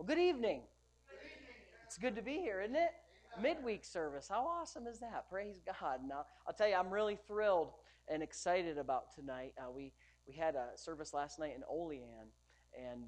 Well, good evening. It's good to be here, isn't it? Midweek service. How awesome is that? Praise God. Now, I'll tell you, I'm really thrilled and excited about tonight. We had a service last night in Olean, and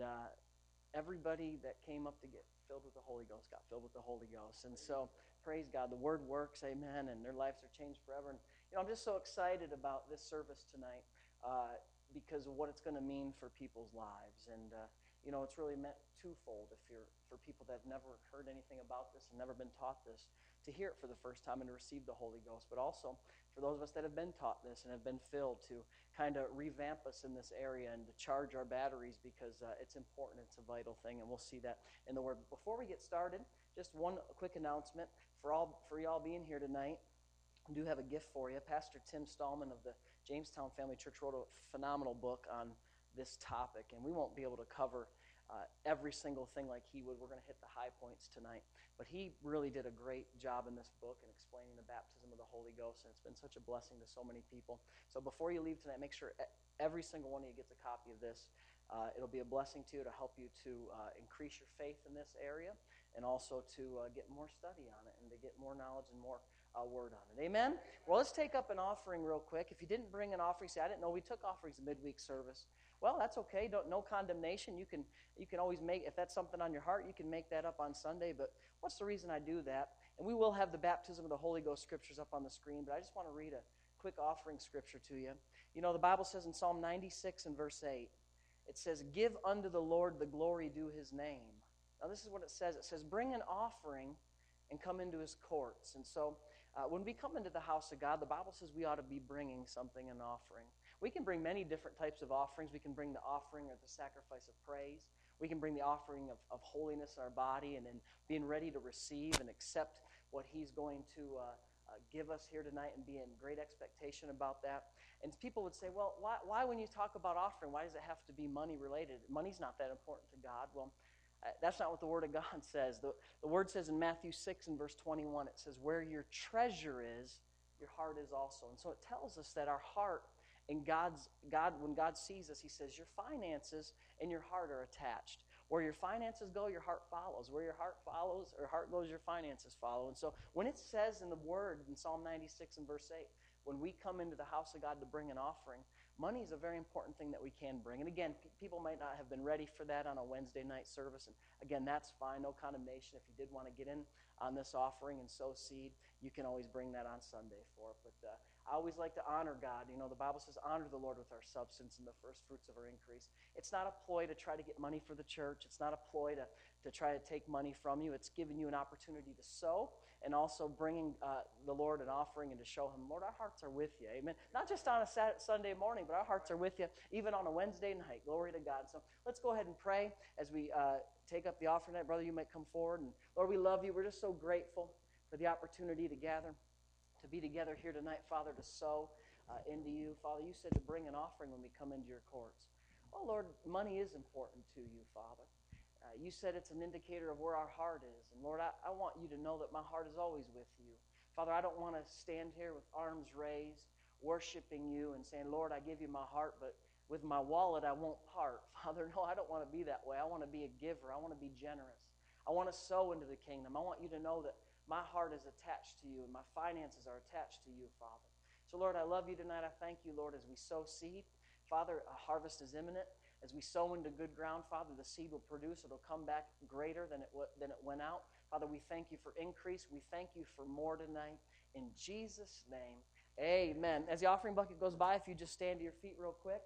everybody that came up to get filled with the Holy Ghost got filled with the Holy Ghost. And so, praise God. The Word works, amen, and their lives are changed forever. And, I'm just so excited about this service tonight because of what it's going to mean for people's lives. And, it's really meant twofold for people that have never heard anything about this and never been taught this, to hear it for the first time and to receive the Holy Ghost, but also for those of us that have been taught this and have been filled to kind of revamp us in this area and to charge our batteries because it's important, it's a vital thing, and we'll see that in the Word. Before we get started, just one quick announcement for y'all being here tonight. I do have a gift for you. Pastor Tim Stallman of the Jamestown Family Church wrote a phenomenal book on this topic, and we won't be able to cover every single thing like he would. We're going to hit the high points tonight. But he really did a great job in this book in explaining the baptism of the Holy Ghost, and it's been such a blessing to so many people. So before you leave tonight, make sure every single one of you gets a copy of this. It'll be a blessing to you to help you to increase your faith in this area and also to get more study on it and to get more knowledge and more word on it. Amen? Well, let's take up an offering real quick. If you didn't bring an offering, say, I didn't know we took offerings in midweek service. Well, that's okay. No condemnation. You can always make, if that's something on your heart, you can make that up on Sunday. But what's the reason I do that? And we will have the baptism of the Holy Ghost scriptures up on the screen, but I just want to read a quick offering scripture to you. The Bible says in Psalm 96 and verse 8, it says, give unto the Lord the glory due his name. Now this is what it says. It says, bring an offering and come into his courts. And so when we come into the house of God, the Bible says we ought to be bringing something, an offering. We can bring many different types of offerings. We can bring the offering or the sacrifice of praise. We can bring the offering of holiness in our body and then being ready to receive and accept what he's going to give us here tonight and be in great expectation about that. And people would say, well, why when you talk about offering, why does it have to be money related? Money's not that important to God. Well, that's not what the Word of God says. The Word says in Matthew 6 and verse 21, it says, where your treasure is, your heart is also. And so it tells us that our heart and when God sees us, he says, your finances and your heart are attached. Where your finances go, your heart follows. Where your heart follows, or heart goes, your finances follow. And so when it says in the Word in Psalm 96 and verse 8, when we come into the house of God to bring an offering, money is a very important thing that we can bring. And again, people might not have been ready for that on a Wednesday night service. And again, that's fine, no condemnation. If you did want to get in on this offering and sow seed, you can always bring that on Sunday for it. But I always like to honor God. The Bible says, honor the Lord with our substance and the first fruits of our increase. It's not a ploy to try to get money for the church. It's not a ploy to try to take money from you. It's giving you an opportunity to sow and also bringing the Lord an offering and to show him, Lord, our hearts are with you. Amen. Not just on a Sunday morning, but our hearts are with you even on a Wednesday night. Glory to God. So let's go ahead and pray as we take up the offering tonight. Brother, you might come forward. And Lord, we love you. We're just so grateful for the opportunity to gather, to be together here tonight, Father, to sow into you. Father, you said to bring an offering when we come into your courts. Well, Lord, money is important to you, Father. You said it's an indicator of where our heart is. And Lord, I want you to know that my heart is always with you. Father, I don't want to stand here with arms raised, worshiping you and saying, Lord, I give you my heart, but with my wallet I won't part. Father, no, I don't want to be that way. I want to be a giver. I want to be generous. I want to sow into the kingdom. I want you to know that my heart is attached to you and my finances are attached to you, Father. So, Lord, I love you tonight. I thank you, Lord, as we sow seed. Father, a harvest is imminent. As we sow into good ground, Father, the seed will produce. It'll come back greater than it went out. Father, we thank you for increase. We thank you for more tonight. In Jesus' name, amen. As the offering bucket goes by, if you just stand to your feet real quick.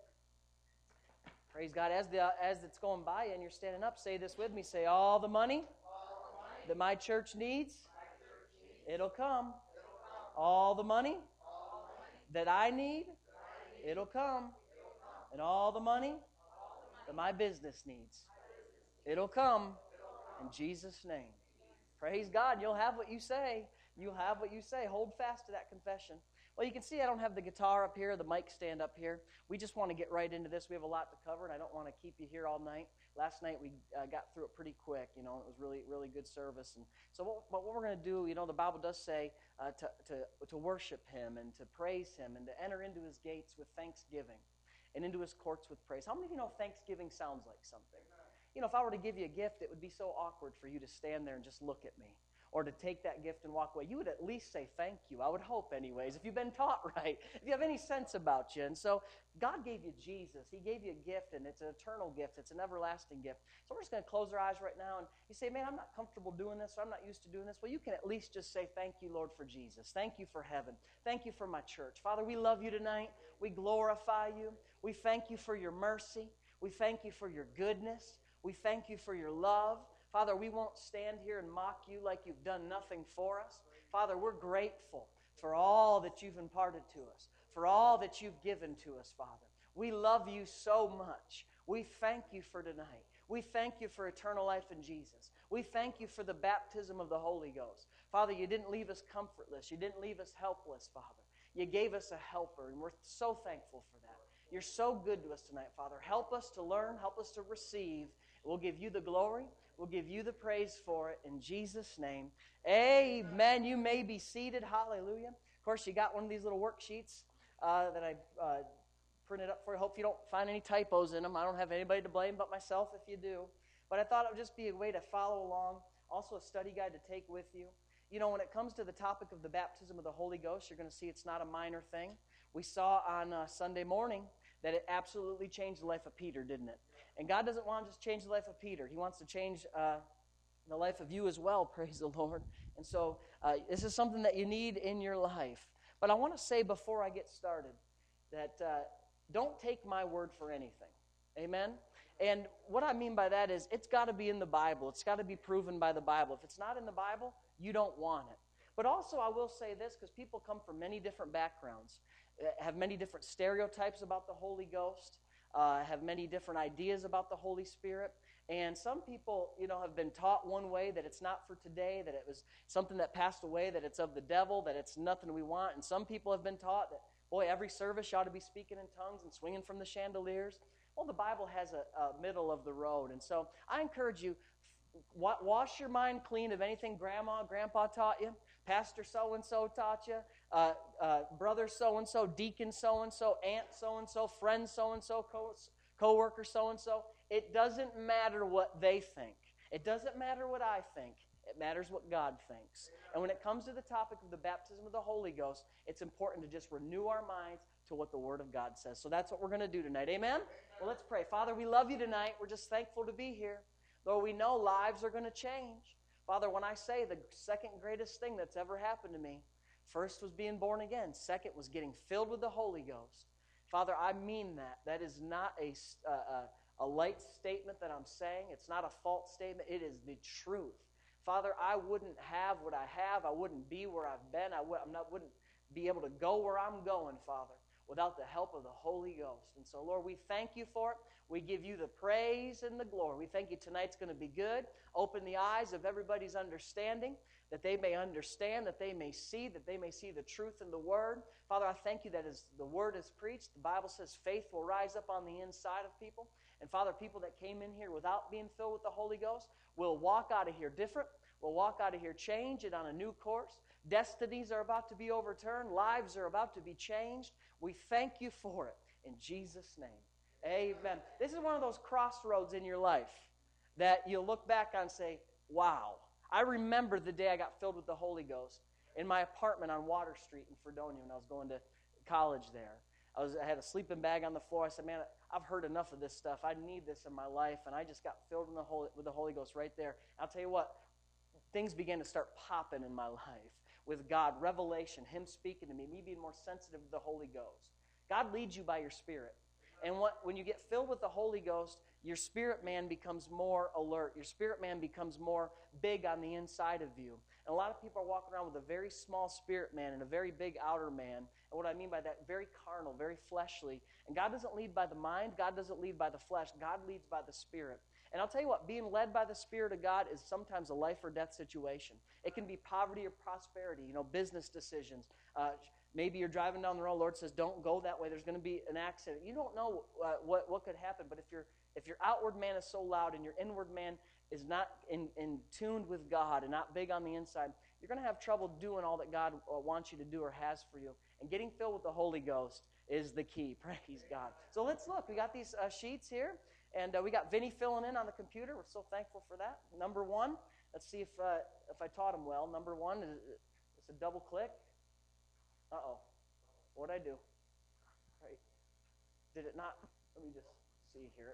Praise God. As it's going by and you're standing up, say this with me. Say, all the money that my church needs, it'll come. All the money that I need, it'll come. And all the money that my business needs, it'll come in Jesus' name. Praise God. You'll have what you say. You'll have what you say. Hold fast to that confession. Well, you can see I don't have the guitar up here, the mic stand up here. We just want to get right into this. We have a lot to cover, and I don't want to keep you here all night. Last night we got through it pretty quick. It was really, really good service. And so what we're going to do, the Bible does say to worship him and to praise him and to enter into his gates with thanksgiving and into his courts with praise. How many of you know Thanksgiving sounds like something? if I were to give you a gift, it would be so awkward for you to stand there and just look at me, or to take that gift and walk away. You would at least say thank you. I would hope anyways, if you've been taught right, if you have any sense about you. And so God gave you Jesus. He gave you a gift, and it's an eternal gift. It's an everlasting gift. So we're just going to close our eyes right now, and you say, man, I'm not comfortable doing this, or I'm not used to doing this. Well, you can at least just say thank you, Lord, for Jesus. Thank you for heaven. Thank you for my church. Father, we love you tonight. We glorify you. We thank you for your mercy. We thank you for your goodness. We thank you for your love. Father, we won't stand here and mock you like you've done nothing for us. Father, we're grateful for all that you've imparted to us, for all that you've given to us, Father. We love you so much. We thank you for tonight. We thank you for eternal life in Jesus. We thank you for the baptism of the Holy Ghost. Father, you didn't leave us comfortless. You didn't leave us helpless, Father. You gave us a helper, and we're so thankful for that. You're so good to us tonight, Father. Help us to learn. Help us to receive. We'll give you the glory. We'll give you the praise for it in Jesus' name. Amen. You may be seated. Hallelujah. Of course, you got one of these little worksheets that I printed up for you. Hope you don't find any typos in them. I don't have anybody to blame but myself if you do. But I thought it would just be a way to follow along. Also a study guide to take with you. When it comes to the topic of the baptism of the Holy Ghost, you're going to see it's not a minor thing. We saw on Sunday morning that it absolutely changed the life of Peter, didn't it? And God doesn't want to just change the life of Peter. He wants to change the life of you as well, praise the Lord. And so this is something that you need in your life. But I want to say before I get started that don't take my word for anything. Amen? And what I mean by that is it's got to be in the Bible. It's got to be proven by the Bible. If it's not in the Bible, you don't want it. But also I will say this, because people come from many different backgrounds, have many different stereotypes about the Holy Ghost, have many different ideas about the Holy Spirit. And some people, have been taught one way, that it's not for today, that it was something that passed away, that it's of the devil, that it's nothing we want. And some people have been taught that, boy, every service you ought to be speaking in tongues and swinging from the chandeliers. Well, the Bible has a middle of the road. And so I encourage you, wash your mind clean of anything Grandma, Grandpa taught you, Pastor so-and-so taught you, brother so-and-so, deacon so-and-so, aunt so-and-so, friend so-and-so, co-worker so-and-so. It doesn't matter what they think. It doesn't matter what I think. It matters what God thinks. And when it comes to the topic of the baptism of the Holy Ghost, it's important to just renew our minds to what the Word of God says. So that's what we're going to do tonight. Amen? Well, let's pray. Father, we love you tonight. We're just thankful to be here. Though we know lives are going to change. Father, when I say the second greatest thing that's ever happened to me, first was being born again. Second was getting filled with the Holy Ghost. Father, I mean that. That is not a light statement that I'm saying. It's not a false statement. It is the truth. Father, I wouldn't have what I have. I wouldn't be where I've been. I wouldn't be able to go where I'm going, Father, without the help of the Holy Ghost. And so, Lord, we thank you for it. We give you the praise and the glory. We thank you tonight's going to be good. Open the eyes of everybody's understanding, that they may understand, that they may see the truth in the Word. Father, I thank you that as the Word is preached, the Bible says faith will rise up on the inside of people. And Father, people that came in here without being filled with the Holy Ghost will walk out of here different, will walk out of here changed and on a new course. Destinies are about to be overturned. Lives are about to be changed. We thank you for it in Jesus' name. Amen. This is one of those crossroads in your life that you'll look back on and say, wow. I remember the day I got filled with the Holy Ghost in my apartment on Water Street in Fredonia when I was going to college there. I had a sleeping bag on the floor. I said, man, I've heard enough of this stuff. I need this in my life. And I just got filled with the Holy Ghost right there. I'll tell you what, things began to start popping in my life with God. Revelation, Him speaking to me being more sensitive to the Holy Ghost. God leads you by your Spirit. And when you get filled with the Holy Ghost, your spirit man becomes more alert. Your spirit man becomes more big on the inside of you. And a lot of people are walking around with a very small spirit man and a very big outer man. And what I mean by that, very carnal, very fleshly. And God doesn't lead by the mind. God doesn't lead by the flesh. God leads by the Spirit. And I'll tell you what, being led by the Spirit of God is sometimes a life or death situation. It can be poverty or prosperity, business decisions. Maybe you're driving down the road, Lord says, don't go that way. There's going to be an accident. You don't know what could happen, but if your outward man is so loud and your inward man is not in tuned with God and not big on the inside, you're going to have trouble doing all that God wants you to do or has for you. And getting filled with the Holy Ghost is the key. Praise God. So let's look. We got these sheets here. And we got Vinny filling in on the computer. We're so thankful for that. Number one, let's see if I taught him well. Number one is a double click. Uh-oh. What'd I do? Right. Did it not? Let me just see here.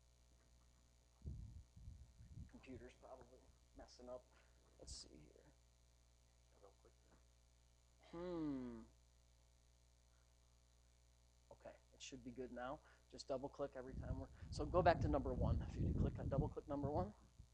Computer's probably messing up. Let's see here. Okay, it should be good now. Just double click every time we're... So go back to number one. If you click on double click number one.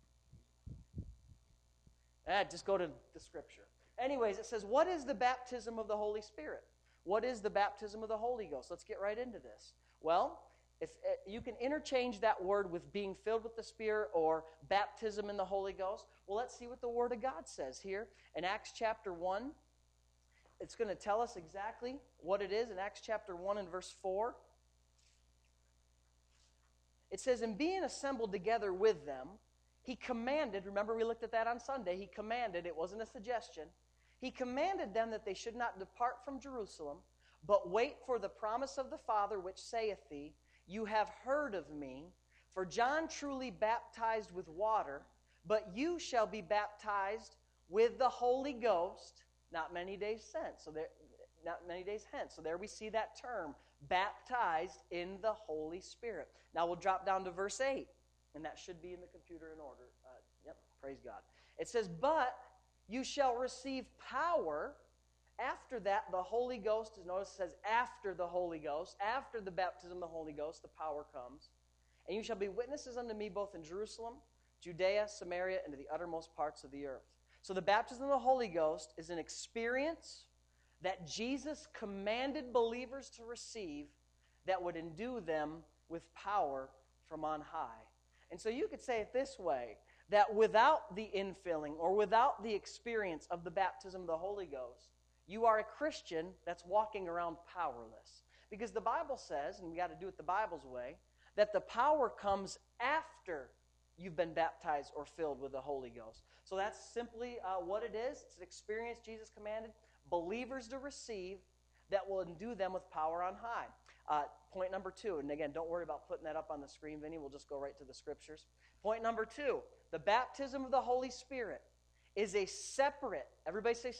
Just go to the scripture. Anyways, it says, what is the baptism of the Holy Spirit? What is the baptism of the Holy Ghost? Let's get right into this. Well, if you can interchange that word with being filled with the Spirit or baptism in the Holy Ghost. Well, let's see what the Word of God says here. In Acts chapter 1, it's going to tell us exactly what it is. In Acts chapter 1 and verse 4, it says, and being assembled together with them, he commanded, remember we looked at that on Sunday, he commanded, it wasn't a suggestion, he commanded them that they should not depart from Jerusalem, but wait for the promise of the Father, which saith thee, you have heard of me, for John truly baptized with water, but you shall be baptized with the Holy Ghost not many days hence. So there we see that term, baptized in the Holy Spirit. Now we'll drop down to verse 8, and that should be in the computer in order. Praise God. It says, but you shall receive power. After that, the Holy Ghost, notice it says after the Holy Ghost, after the baptism of the Holy Ghost, the power comes. And you shall be witnesses unto me both in Jerusalem, Judea, Samaria, and to the uttermost parts of the earth. So the baptism of the Holy Ghost is an experience that Jesus commanded believers to receive that would endue them with power from on high. And so you could say it this way, that without the infilling or without the experience of the baptism of the Holy Ghost, you are a Christian that's walking around powerless. Because the Bible says, and we got to do it the Bible's way, that the power comes after you've been baptized or filled with the Holy Ghost. So that's simply what it is. It's an experience Jesus commanded believers to receive that will endue them with power on high. Point number 2, and again, don't worry about putting that up on the screen, Vinny. We'll just go right to the scriptures. Point number 2, the baptism of the Holy Spirit is a separate, everybody say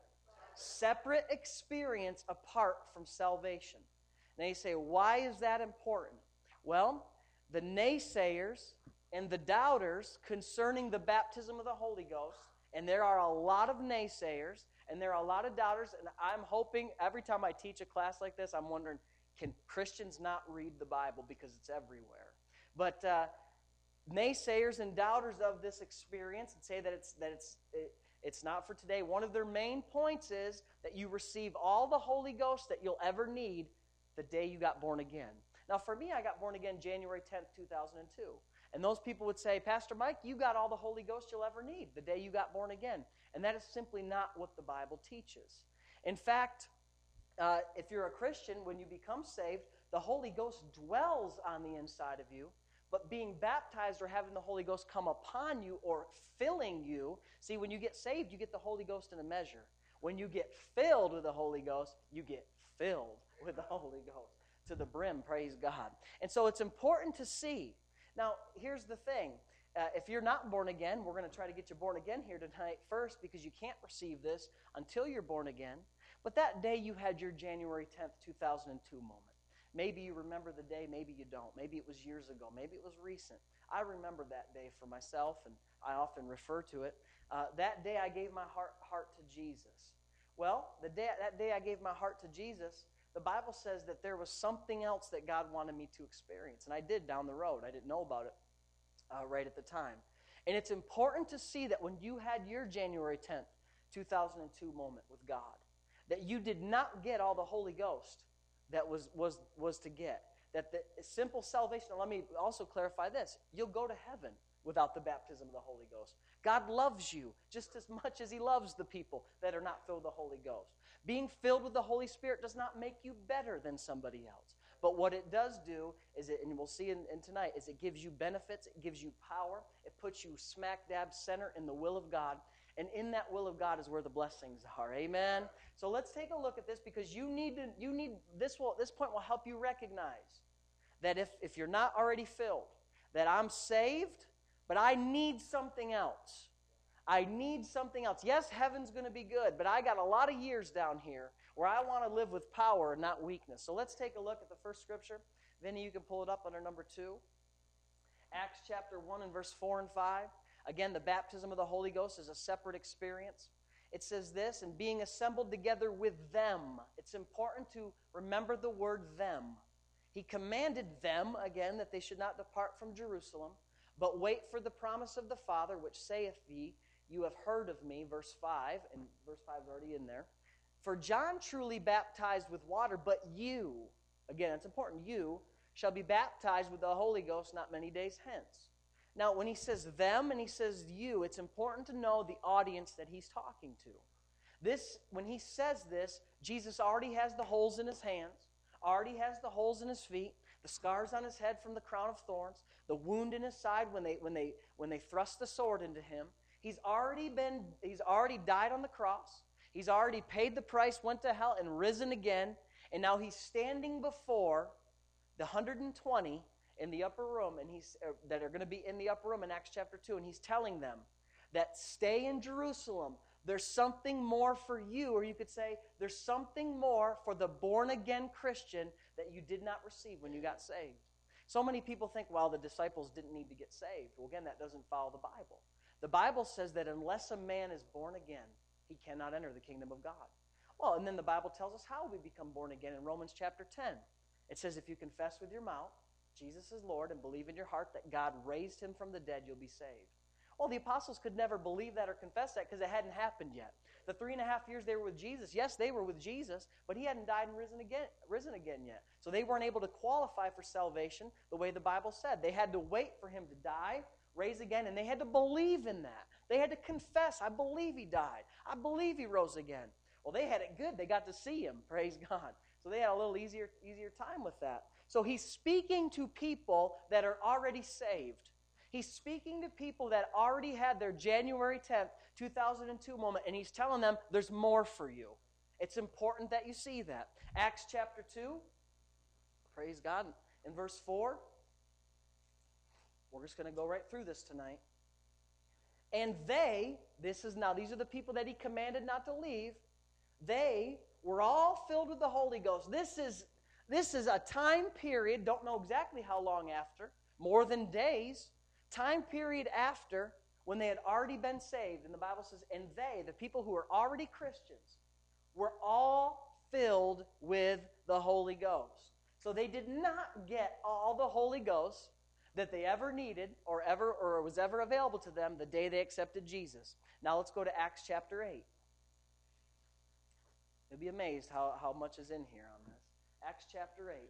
separate experience apart from salvation. Now you say, why is that important? Well, the naysayers and the doubters concerning the baptism of the Holy Ghost, and there are a lot of naysayers, and there are a lot of doubters, and I'm hoping every time I teach a class like this, I'm wondering, can Christians not read the Bible because it's everywhere? But naysayers and doubters of this experience and say that it's not for today. One of their main points is that you receive all the Holy Ghost that you'll ever need the day you got born again. Now, for me, I got born again January 10th, 2002. And those people would say, Pastor Mike, you got all the Holy Ghost you'll ever need the day you got born again. And that is simply not what the Bible teaches. In fact, if you're a Christian, when you become saved, the Holy Ghost dwells on the inside of you. But being baptized or having the Holy Ghost come upon you or filling you, see, when you get saved, you get the Holy Ghost in a measure. When you get filled with the Holy Ghost, you get filled with the Holy Ghost to the brim, praise God. And so it's important to see. Now, here's the thing. If you're not born again, we're going to try to get you born again here tonight first because you can't receive this until you're born again. But that day you had your January 10th, 2002 moment. Maybe you remember the day, maybe you don't. Maybe it was years ago. Maybe it was recent. I remember that day for myself, and I often refer to it. That day I gave my heart to Jesus. Well, that day I gave my heart to Jesus, the Bible says that there was something else that God wanted me to experience. And I did down the road. I didn't know about it right at the time. And it's important to see that when you had your January 10th, 2002 moment with God, that you did not get all the Holy Ghost that was to get. That the simple salvation, let me also clarify this, you'll go to heaven without the baptism of the Holy Ghost. God loves you just as much as He loves the people that are not filled with the Holy Ghost. Being filled with the Holy Spirit does not make you better than somebody else. But what it does do is, and we'll see in tonight, is it gives you benefits, it gives you power, it puts you smack dab center in the will of God. And in that will of God is where the blessings are. Amen? So let's take a look at this because this point will help you recognize that if you're not already filled, that I'm saved, but I need something else. I need something else. Yes, heaven's going to be good, but I got a lot of years down here where I want to live with power and not weakness. So let's take a look at the first scripture. Vinny, you can pull it up under number 2. Acts chapter 1 and verse 4 and 5. Again, the baptism of the Holy Ghost is a separate experience. It says this, and being assembled together with them. It's important to remember the word them. He commanded them, again, that they should not depart from Jerusalem, but wait for the promise of the Father, which saith thee, you have heard of me, verse 5, and verse 5 is already in there. For John truly baptized with water, but you, again, it's important, you shall be baptized with the Holy Ghost not many days hence. Now, when he says them and he says you, it's important to know the audience that he's talking to. When he says this, Jesus already has the holes in his hands, already has the holes in his feet, the scars on his head from the crown of thorns, the wound in his side when they thrust the sword into him. He's already died on the cross. He's already paid the price, went to hell, and risen again. And now he's standing before the 120 in the upper room, and that are going to be in the upper room in Acts chapter 2, and he's telling them that stay in Jerusalem. There's something more for you, or you could say there's something more for the born-again Christian that you did not receive when you got saved. So many people think, well, the disciples didn't need to get saved. Well, again, that doesn't follow the Bible. The Bible says that unless a man is born again, he cannot enter the kingdom of God. Well, and then the Bible tells us how we become born again in Romans chapter 10. It says if you confess with your mouth Jesus is Lord and believe in your heart that God raised him from the dead, you'll be saved. Well, the apostles could never believe that or confess that because it hadn't happened yet. The 3.5 years they were with Jesus, yes, they were with Jesus, but he hadn't died and risen again yet. So they weren't able to qualify for salvation the way the Bible said. They had to wait for him to die, raise again, and they had to believe in that. They had to confess, I believe he died. I believe he rose again. Well, they had it good. They got to see him, praise God. So they had a little easier time with that. So he's speaking to people that are already saved. He's speaking to people that already had their January 10th, 2002 moment, and he's telling them there's more for you. It's important that you see that. Acts chapter 2, praise God, in verse 4. We're just going to go right through this tonight. And these are the people that he commanded not to leave. They were all filled with the Holy Ghost. This is a time period, don't know exactly how long after, more than days, time period after when they had already been saved. And the Bible says, and the people who were already Christians, were all filled with the Holy Ghost. So they did not get all the Holy Ghost that they ever needed or was ever available to them the day they accepted Jesus. Now let's go to Acts chapter 8. You'll be amazed how much is in here on this. Acts chapter 8.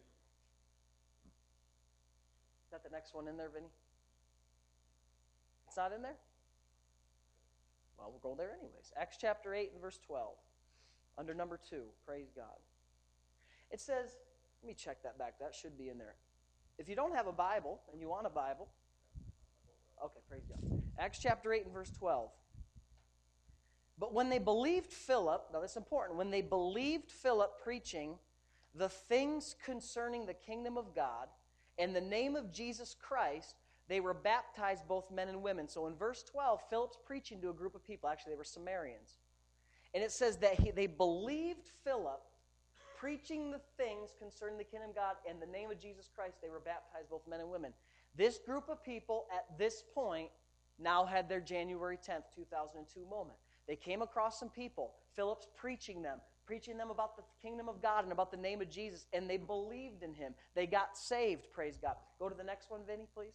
Is that the next one in there, Vinny? It's not in there? Well, we'll go there anyways. Acts chapter 8 and verse 12. Under number 2. Praise God. It says, let me check that back. That should be in there. If you don't have a Bible and you want a Bible, okay, praise God. Acts chapter 8 and verse 12. But when they believed Philip, now that's important, when they believed Philip preaching the things concerning the kingdom of God and the name of Jesus Christ, they were baptized, both men and women. So in verse 12, Philip's preaching to a group of people. Actually, they were Samaritans. And it says that they believed Philip preaching the things concerning the kingdom of God and the name of Jesus Christ. They were baptized, both men and women. This group of people at this point now had their January 10th, 2002 moment. They came across some people. Philip's preaching them about the kingdom of God and about the name of Jesus, and they believed in him. They got saved, praise God. Go to the next one, Vinny, please.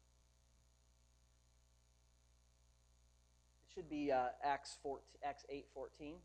It should be Acts 8:14.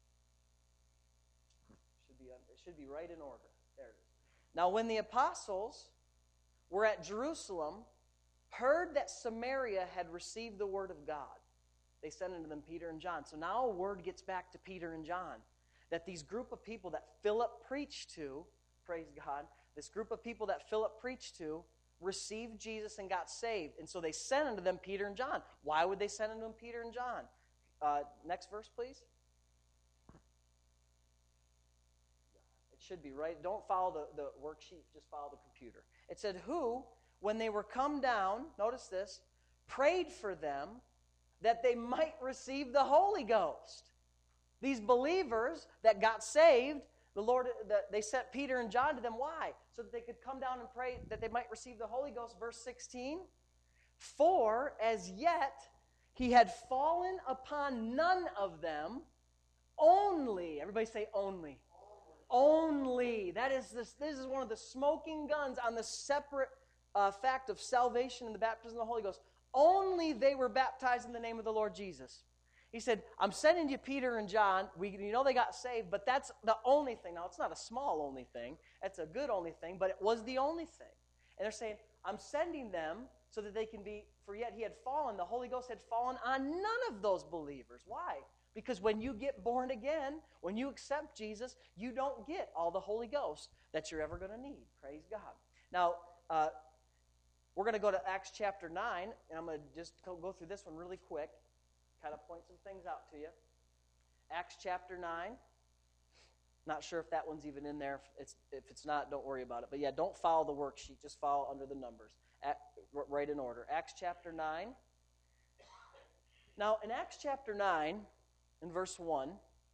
It should be right in order. There it is. Now, when the apostles were at Jerusalem, heard that Samaria had received the word of God, they sent unto them Peter and John. So now a word gets back to Peter and John that these group of people that Philip preached to, praise God, this group of people that Philip preached to received Jesus and got saved. And so they sent unto them Peter and John. Why would they send unto them Peter and John? Next verse, please. It should be right. Don't follow the worksheet, just follow the computer. It said, who, when they were come down, notice this, prayed for them that they might receive the Holy Ghost. These believers that got saved, they sent Peter and John to them. Why? So that they could come down and pray that they might receive the Holy Ghost. Verse 16, for as yet he had fallen upon none of them, only, everybody say only. Only. This is one of the smoking guns on the separate fact of salvation and the baptism of the Holy Ghost. Only they were baptized in the name of the Lord Jesus. He said, I'm sending you Peter and John. You know they got saved, but that's the only thing. Now, it's not a small only thing. It's a good only thing, but it was the only thing. And they're saying, I'm sending them so that they can be, for yet he had fallen, the Holy Ghost had fallen on none of those believers. Why? Because when you get born again, when you accept Jesus, you don't get all the Holy Ghost that you're ever going to need. Praise God. Now, we're going to go to Acts chapter 9, and I'm going to just go through this one really quick, kind of point some things out to you. Acts chapter 9. Not sure if that one's even in there. If it's not, don't worry about it. But yeah, don't follow the worksheet. Just follow under the numbers. Right in order. Acts chapter 9. Now, in Acts chapter 9, in verse 1,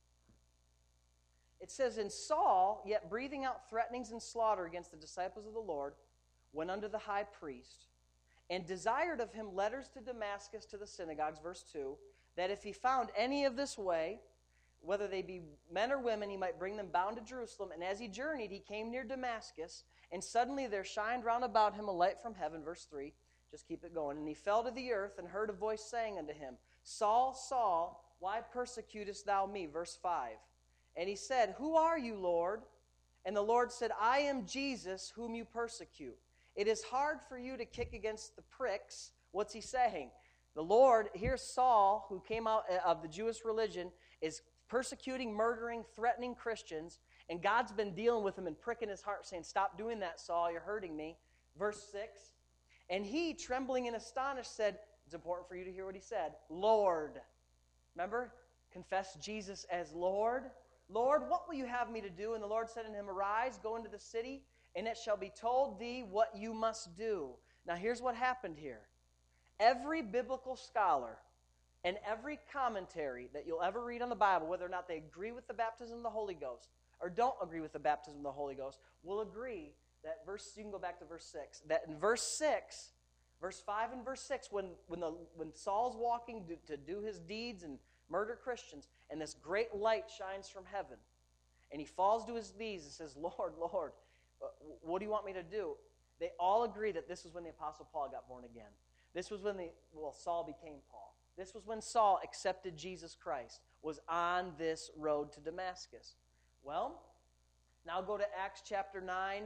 it says, And Saul, yet breathing out threatenings and slaughter against the disciples of the Lord, went unto the high priest, and desired of him letters to Damascus to the synagogues, verse 2, that if he found any of this way, whether they be men or women, he might bring them bound to Jerusalem. And as he journeyed, he came near Damascus, and suddenly there shined round about him a light from heaven, verse 3, just keep it going. And he fell to the earth, and heard a voice saying unto him, Saul, Saul, why persecutest thou me? Verse 5. And he said, Who are you, Lord? And the Lord said, I am Jesus, whom you persecute. It is hard for you to kick against the pricks. What's he saying? The Lord, here's Saul, who came out of the Jewish religion, is persecuting, murdering, threatening Christians, and God's been dealing with him and pricking his heart, saying, Stop doing that, Saul, you're hurting me. Verse 6, and he, trembling and astonished, said, it's important for you to hear what he said, Lord. Remember? Confess Jesus as Lord. Lord, what will you have me to do? And the Lord said unto him, Arise, go into the city, and it shall be told thee what you must do. Now here's what happened here. Every biblical scholar and every commentary that you'll ever read on the Bible, whether or not they agree with the baptism of the Holy Ghost or don't agree with the baptism of the Holy Ghost, will agree that you can go back to verse 6, that in verse 6, verse 5 and verse 6, when Saul's walking to do his deeds and murder Christians, and this great light shines from heaven, and he falls to his knees and says, Lord, Lord, what do you want me to do? They all agree that this was when the Apostle Paul got born again. This was when Saul became Paul. This was when Saul accepted Jesus Christ, was on this road to Damascus. Well, now go to Acts chapter 9.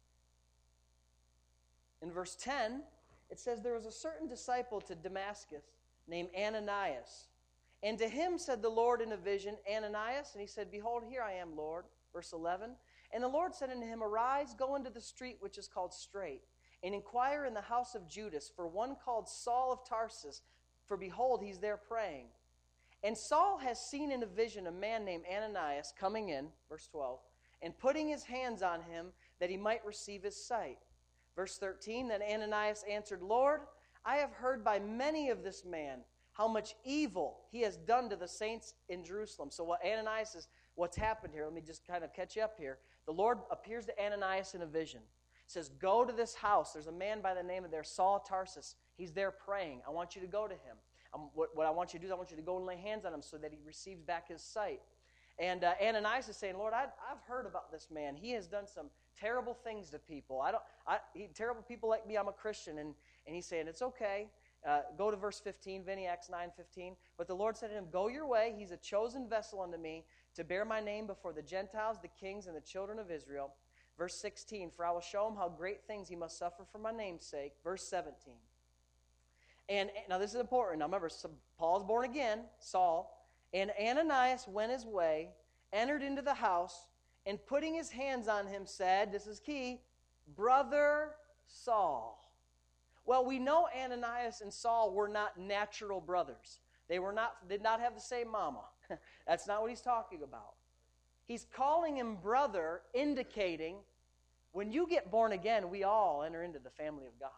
In verse 10, it says, There was a certain disciple to Damascus named Ananias. And to him said the Lord in a vision, Ananias. And he said, Behold, here I am, Lord. Verse 11. And the Lord said unto him, Arise, go into the street which is called Straight, and inquire in the house of Judas for one called Saul of Tarsus, for behold, he's there praying. And Saul has seen in a vision a man named Ananias coming in, verse 12, and putting his hands on him that he might receive his sight. Verse 13, Then Ananias answered, Lord, I have heard by many of this man how much evil he has done to the saints in Jerusalem. So what's happened here, let me just kind of catch you up here. The Lord appears to Ananias in a vision. Says, go to this house. There's a man by the name of Saul of Tarsus. He's there praying. I want you to go to him. What I want you to do is I want you to go and lay hands on him so that he receives back his sight. And Ananias is saying, Lord, I've heard about this man. He has done some terrible things to people. Terrible people like me, I'm a Christian. And he's saying, it's okay. Go to verse 15, Vinny, Acts 9:15. But the Lord said to him, Go your way. He's a chosen vessel unto me to bear my name before the Gentiles, the kings, and the children of Israel. Verse 16, For I will show him how great things he must suffer for my name's sake. Verse 17. And now this is important. Now remember, Paul's born again, Saul. And Ananias went his way, entered into the house, and putting his hands on him said, this is key, Brother Saul. Well, we know Ananias and Saul were not natural brothers. Did not have the same mama. That's not what he's talking about. He's calling him brother, indicating when you get born again, we all enter into the family of God.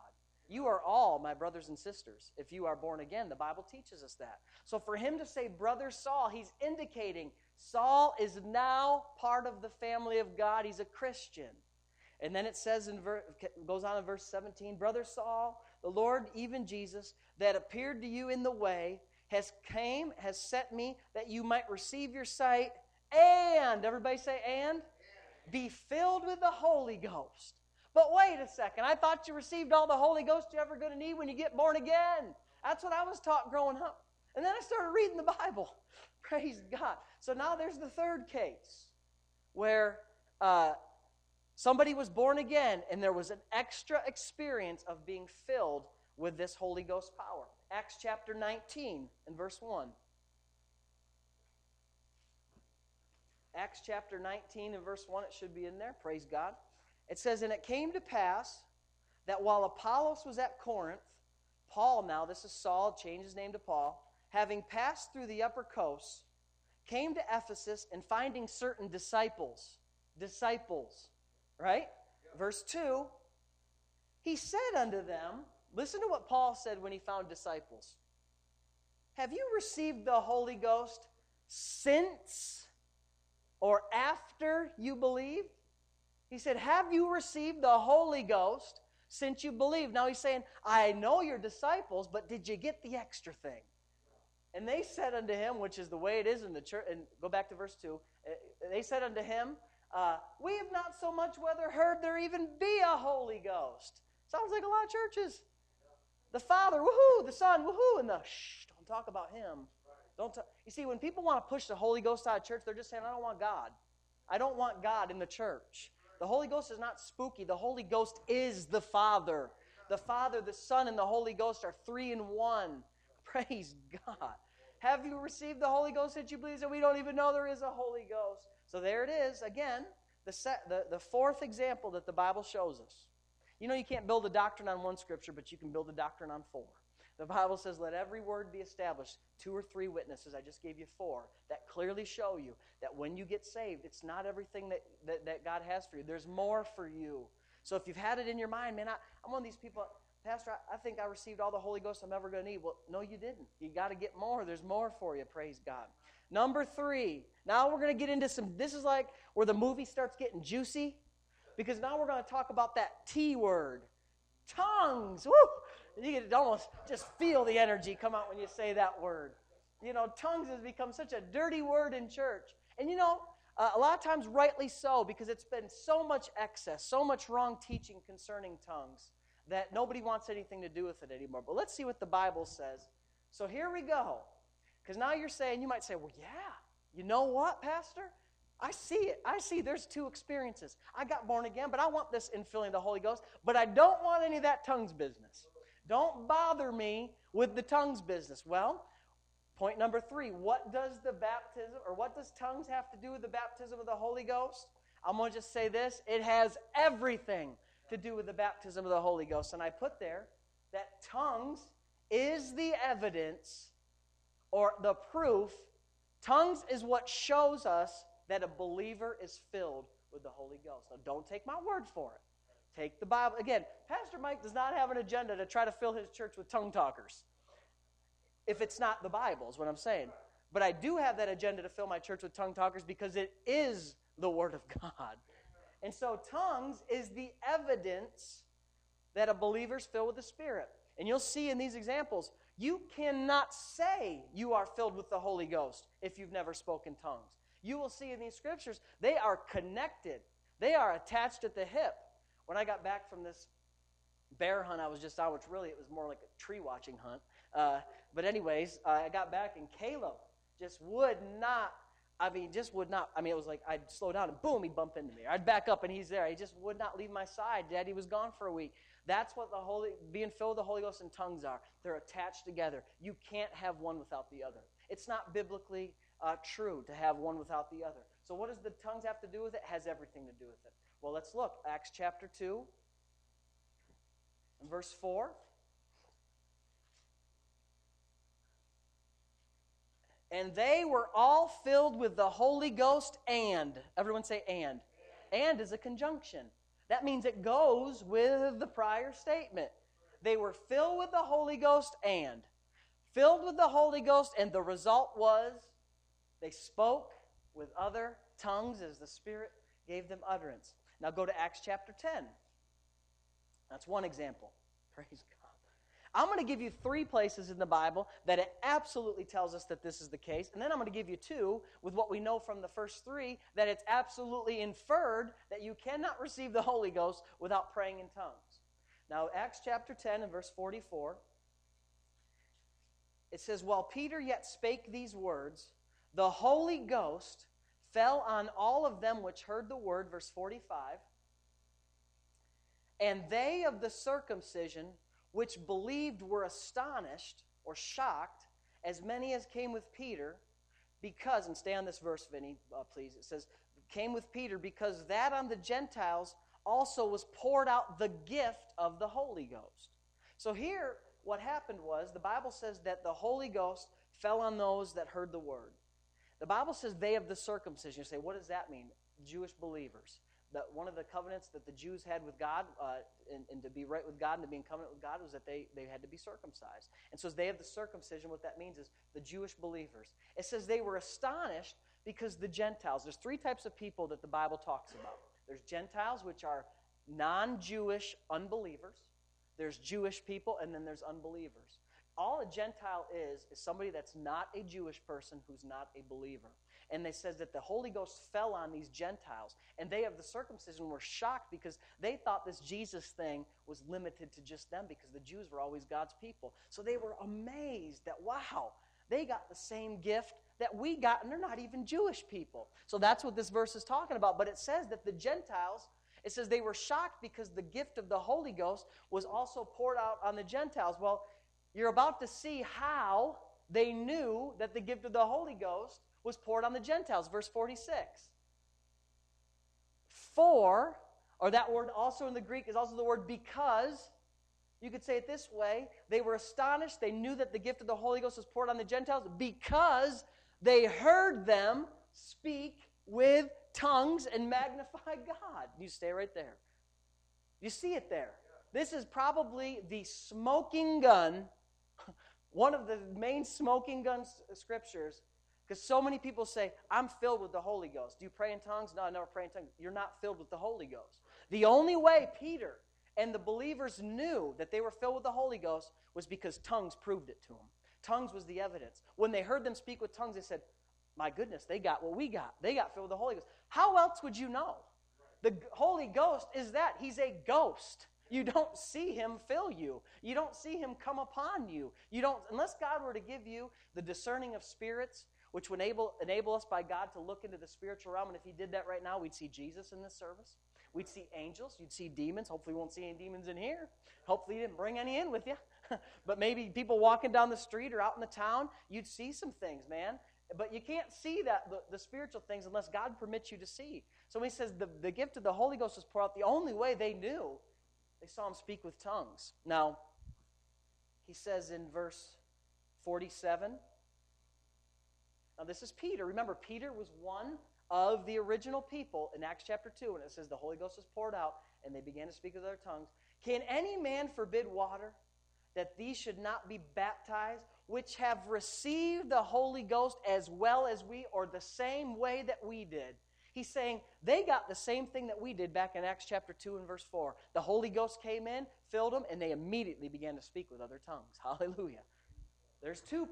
You are all my brothers and sisters if you are born again. The Bible teaches us that. So for him to say, Brother Saul, he's indicating Saul is now part of the family of God. He's a Christian. And then it says, goes on in verse 17, Brother Saul, the Lord, even Jesus, that appeared to you in the way, has sent me that you might receive your sight, and, everybody say, and, be filled with the Holy Ghost. But wait a second, I thought you received all the Holy Ghost you're ever going to need when you get born again. That's what I was taught growing up. And then I started reading the Bible. Praise God. So now there's the third case where somebody was born again and there was an extra experience of being filled with this Holy Ghost power. Acts chapter 19 and verse 1. Acts chapter 19 and verse 1, it should be in there. Praise God. It says, and it came to pass that while Apollos was at Corinth, Paul, now this is Saul, changed his name to Paul, having passed through the upper coast, came to Ephesus and finding certain disciples, right? Verse 2, he said unto them, listen to what Paul said when he found disciples. Have you received the Holy Ghost since or after you believed? He said, have you received the Holy Ghost since you believed? Now he's saying, I know you're disciples, but did you get the extra thing? And they said unto him, which is the way it is in the church, and go back to verse 2, they said unto him, we have not so much whether heard there even be a Holy Ghost. Sounds like a lot of churches. The Father, woohoo, the Son, woohoo, and don't talk about him. You see, when people want to push the Holy Ghost out of church, they're just saying, I don't want God. I don't want God in the church. The Holy Ghost is not spooky. The Holy Ghost is the Father. The Father, the Son, and the Holy Ghost are 3 in 1. Praise God. Have you received the Holy Ghost that you believe that we don't even know there is a Holy Ghost? So there it is. Again, the fourth example that the Bible shows us. You know you can't build a doctrine on one scripture, but you can build a doctrine on 4. The Bible says, let every word be established. 2 or 3 witnesses, I just gave you 4, that clearly show you that when you get saved, it's not everything that God has for you. There's more for you. So if you've had it in your mind, man, I'm one of these people, Pastor, I think I received all the Holy Ghost I'm ever going to need. Well, no, you didn't. You got to get more. There's more for you, praise God. Number 3, now we're going to get into this is like where the movie starts getting juicy, because now we're going to talk about that T word, tongues. Woo! You can almost just feel the energy come out when you say that word. You know, tongues has become such a dirty word in church. And you know, a lot of times rightly so, because it's been so much excess, so much wrong teaching concerning tongues that nobody wants anything to do with it anymore. But let's see what the Bible says. So here we go. Because now you might say, well, yeah, you know what, Pastor? I see it. I see there's 2 experiences. I got born again, but I want this infilling of the Holy Ghost, but I don't want any of that tongues business. Don't bother me with the tongues business. Well, point number 3, what does tongues have to do with the baptism of the Holy Ghost? I'm going to just say this. It has everything to do with the baptism of the Holy Ghost. And I put there that tongues is the evidence or the proof. Tongues is what shows us that a believer is filled with the Holy Ghost. Now, don't take my word for it. Take the Bible. Again, Pastor Mike does not have an agenda to try to fill his church with tongue talkers. If it's not the Bible, is what I'm saying. But I do have that agenda to fill my church with tongue talkers because it is the Word of God. And so tongues is the evidence that a believer's filled with the Spirit. And you'll see in these examples, you cannot say you are filled with the Holy Ghost if you've never spoken tongues. You will see in these scriptures, they are connected. They are attached at the hip. When I got back from this bear hunt I was just on, which really it was more like a tree watching hunt. But anyways, I got back and Caleb just would not. It was like I'd slow down and boom, he'd bump into me. I'd back up and he's there. He just would not leave my side. Daddy was gone for a week. That's what being filled with the Holy Ghost and tongues are. They're attached together. You can't have one without the other. It's not biblically true to have one without the other. So what does the tongues have to do with it? It has everything to do with it. Well, let's look. Acts chapter 2, and verse 4. And they were all filled with the Holy Ghost and. Everyone say and. And is a conjunction. That means it goes with the prior statement. they were filled with the Holy Ghost and filled with the Holy Ghost, and the result was they spoke with other tongues as the Spirit gave them utterance. Now go to Acts chapter 10. That's one example. Praise God. I'm going to give you 3 places in the Bible that it absolutely tells us that this is the case, and then I'm going to give you 2 with what we know from the first 3 that it's absolutely inferred that you cannot receive the Holy Ghost without praying in tongues. Now, Acts chapter 10 and verse 44, it says, "While Peter yet spake these words, the Holy Ghost fell on all of them which heard the word," verse 45, "and they of the circumcision which believed were astonished," or shocked, "as many as came with Peter, because," and stay on this verse, Vinny, please. It says, "came with Peter, because that on the Gentiles also was poured out the gift of the Holy Ghost." So here, what happened was, the Bible says that the Holy Ghost fell on those that heard the word. The Bible says they of the circumcision. You say, what does that mean? Jewish believers. That one of the covenants that the Jews had with God, and to be right with God and to be in covenant with God, was that they had to be circumcised. And so as they have the circumcision, what that means is the Jewish believers. It says they were astonished because the Gentiles. There's 3 types of people that the Bible talks about. There's Gentiles, which are non-Jewish unbelievers. There's Jewish people, and then there's unbelievers. All a Gentile is somebody that's not a Jewish person who's not a believer. And they says that the Holy Ghost fell on these Gentiles, and they of the circumcision were shocked because they thought this Jesus thing was limited to just them, because the Jews were always God's people. So they were amazed that, wow, they got the same gift that we got, and they're not even Jewish people. So that's what this verse is talking about. But it says that the Gentiles, it says they were shocked because the gift of the Holy Ghost was also poured out on the Gentiles. Well, you're about to see how they knew that the gift of the Holy Ghost was poured on the Gentiles. Verse 46. For, or that word also in the Greek is also the word because. You could say it this way. They were astonished. They knew that the gift of the Holy Ghost was poured on the Gentiles because they heard them speak with tongues and magnify God. You stay right there. You see it there. This is probably the smoking gun, one of the main smoking gun scriptures, because so many people say, I'm filled with the Holy Ghost. Do you pray in tongues? No, I never pray in tongues. You're not filled with the Holy Ghost. The only way Peter and the believers knew that they were filled with the Holy Ghost was because tongues proved it to them. Tongues was the evidence. When they heard them speak with tongues, they said, my goodness, they got what we got. They got filled with the Holy Ghost. How else would you know? The Holy Ghost is that. He's a ghost. You don't see him fill you. You don't see him come upon you. You don't, unless God were to give you the discerning of spirits, which would enable us by God to look into the spiritual realm. And if he did that right now, we'd see Jesus in this service. We'd see angels. You'd see demons. Hopefully we won't see any demons in here. Hopefully you didn't bring any in with you. But maybe people walking down the street or out in the town, you'd see some things, man. But you can't see that the spiritual things unless God permits you to see. So when he says the gift of the Holy Ghost was poured out, the only way they knew, they saw him speak with tongues. Now, he says in verse 47, now this is Peter. Remember, Peter was one of the original people in Acts chapter 2, and it says the Holy Ghost was poured out, and they began to speak with their tongues. Can any man forbid water, that these should not be baptized, which have received the Holy Ghost as well as we, or the same way that we did? He's saying they got the same thing that we did back in Acts chapter 2 and verse 4. The Holy Ghost came in, filled them, and they immediately began to speak with other tongues. Hallelujah. There's two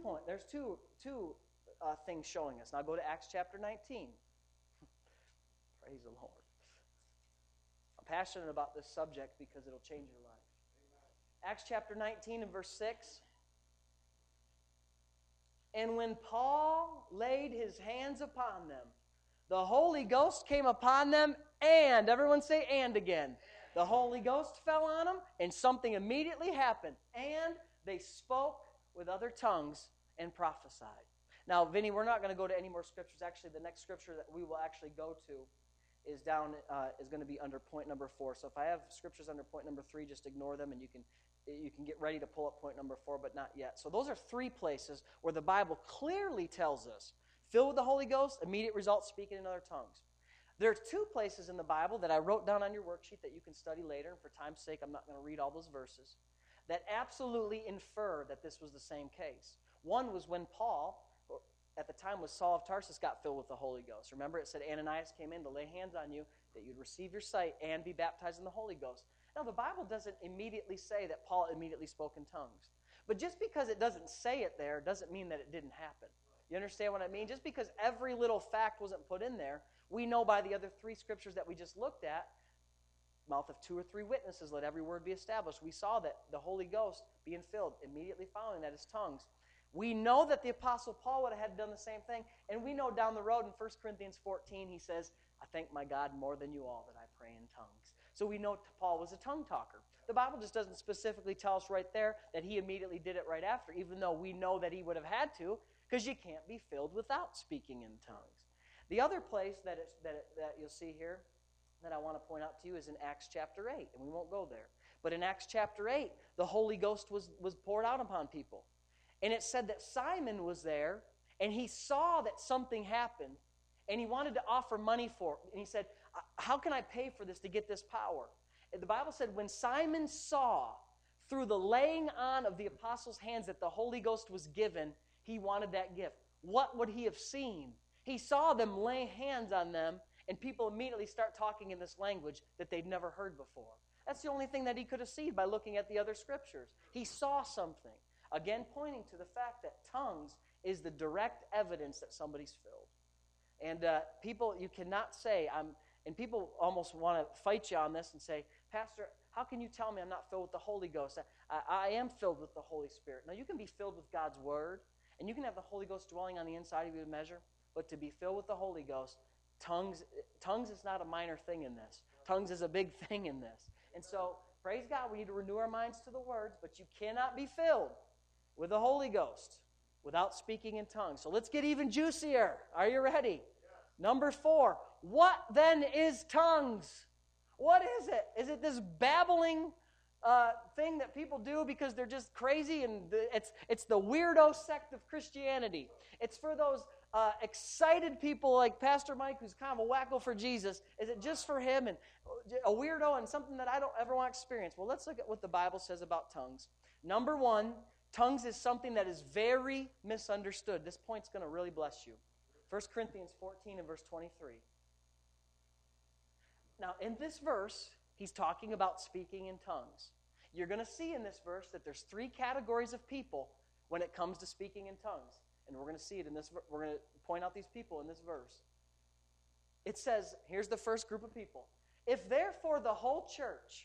things showing us. Now go to Acts chapter 19. Praise the Lord. I'm passionate about this subject because it'll change your life. Acts chapter 19 and verse 6. And when Paul laid his hands upon them, the Holy Ghost came upon them, and, everyone say and again. The Holy Ghost fell on them, and something immediately happened. And they spoke with other tongues and prophesied. Now, Vinny, we're not going to go to any more scriptures. Actually, the next scripture that we will actually go to is going to be under point number 4. So if I have scriptures under point number 3, just ignore them, and you can get ready to pull up point number 4, but not yet. So those are 3 places where the Bible clearly tells us, filled with the Holy Ghost, immediate results, speaking in other tongues. There are 2 places in the Bible that I wrote down on your worksheet that you can study later, and for time's sake, I'm not going to read all those verses, that absolutely infer that this was the same case. One was when Paul, at the time was Saul of Tarsus, got filled with the Holy Ghost. Remember, it said Ananias came in to lay hands on you, that you'd receive your sight and be baptized in the Holy Ghost. Now, the Bible doesn't immediately say that Paul immediately spoke in tongues. But just because it doesn't say it there doesn't mean that it didn't happen. You understand what I mean? Just because every little fact wasn't put in there, we know by the other three scriptures that we just looked at, mouth of 2 or 3 witnesses, let every word be established. We saw that the Holy Ghost being filled, immediately following that is tongues. We know that the Apostle Paul would have had done the same thing, and we know down the road in 1 Corinthians 14, he says, I thank my God more than you all that I pray in tongues. So we know Paul was a tongue talker. The Bible just doesn't specifically tell us right there that he immediately did it right after, even though we know that he would have had to, because you can't be filled without speaking in tongues. The other place that you'll see here that I want to point out to you is in Acts chapter 8, and we won't go there. But in Acts chapter 8, the Holy Ghost was poured out upon people. And it said that Simon was there, and he saw that something happened, and he wanted to offer money for it. And he said, how can I pay for this to get this power? And the Bible said when Simon saw through the laying on of the apostles' hands that the Holy Ghost was given, he wanted that gift. What would he have seen? He saw them lay hands on them, and people immediately start talking in this language that they'd never heard before. That's the only thing that he could have seen by looking at the other scriptures. He saw something. Again, pointing to the fact that tongues is the direct evidence that somebody's filled. And people, you cannot say, and people almost want to fight you on this and say, Pastor, how can you tell me I'm not filled with the Holy Ghost? I am filled with the Holy Spirit. Now, you can be filled with God's Word, and you can have the Holy Ghost dwelling on the inside of you in measure, but to be filled with the Holy Ghost, tongues is not a minor thing in this. Tongues is a big thing in this. And so, praise God, we need to renew our minds to the words, but you cannot be filled with the Holy Ghost without speaking in tongues. So let's get even juicier. Are you ready? Number 4, what then is tongues? What is it? Is it this babbling thing that people do because they're just crazy and it's the weirdo sect of Christianity? It's for those excited people like Pastor Mike, who's kind of a wacko for Jesus. Is it just for him and a weirdo and something that I don't ever want to experience? Well, let's look at what the Bible says about tongues. Number 1, tongues is something that is very misunderstood. This point's going to really bless you. 1 Corinthians 14 and verse 23. Now, in this verse, he's talking about speaking in tongues. You're going to see in this verse that there's 3 categories of people when it comes to speaking in tongues. And we're going to see it in this. We're going to point out these people in this verse. It says, here's the first group of people. If therefore the whole church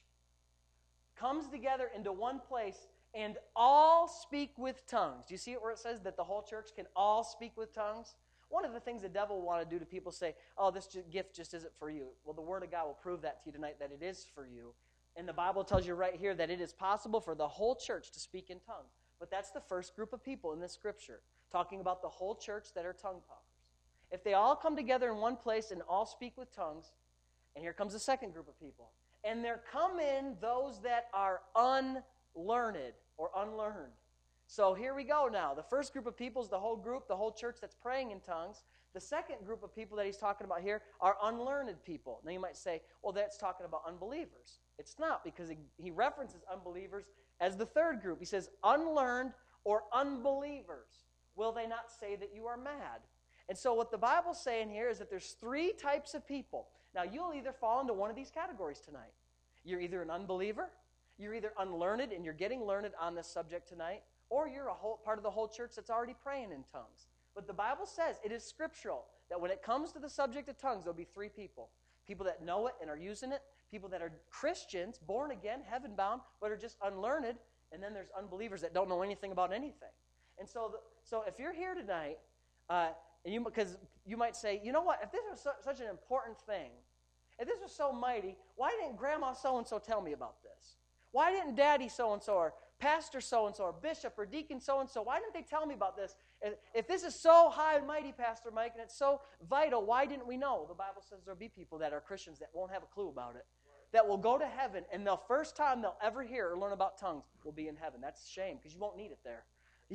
comes together into one place and all speak with tongues. Do you see it where it says that the whole church can all speak with tongues? One of the things the devil will want to do to people say, oh, this gift just isn't for you. Well, the Word of God will prove that to you tonight, that it is for you. And the Bible tells you right here that it is possible for the whole church to speak in tongues. But that's the first group of people in this scripture, talking about the whole church that are tongue talkers. If they all come together in one place and all speak with tongues, and here comes the second group of people, and there come in those that are unlearned or unlearned. So here we go now. The first group of people is the whole group, the whole church that's praying in tongues. The second group of people that he's talking about here are unlearned people. Now you might say, well, that's talking about unbelievers. It's not, because he references unbelievers as the third group. He says, unlearned or unbelievers, will they not say that you are mad? And so what the Bible's saying here is that there's 3 types of people. Now you'll either fall into one of these categories tonight. You're either an unbeliever, you're either unlearned and you're getting learned on this subject tonight, or you're a whole part of the whole church that's already praying in tongues. But the Bible says, it is scriptural, that when it comes to the subject of tongues, there'll be 3 people. People that know it and are using it, people that are Christians, born again, heaven-bound, but are just unlearned, and then there's unbelievers that don't know anything about anything. And so if you're here tonight, because you might say, you know what, if this was such an important thing, if this was so mighty, why didn't Grandma so-and-so tell me about this? Why didn't Daddy so-and-so or Pastor so-and-so or Bishop or Deacon so-and-so, why didn't they tell me about this? If this is so high and mighty, Pastor Mike, and it's so vital, why didn't we know? The Bible says there'll be people that are Christians that won't have a clue about it, that will go to heaven, and the first time they'll ever hear or learn about tongues will be in heaven. That's a shame, because you won't need it there.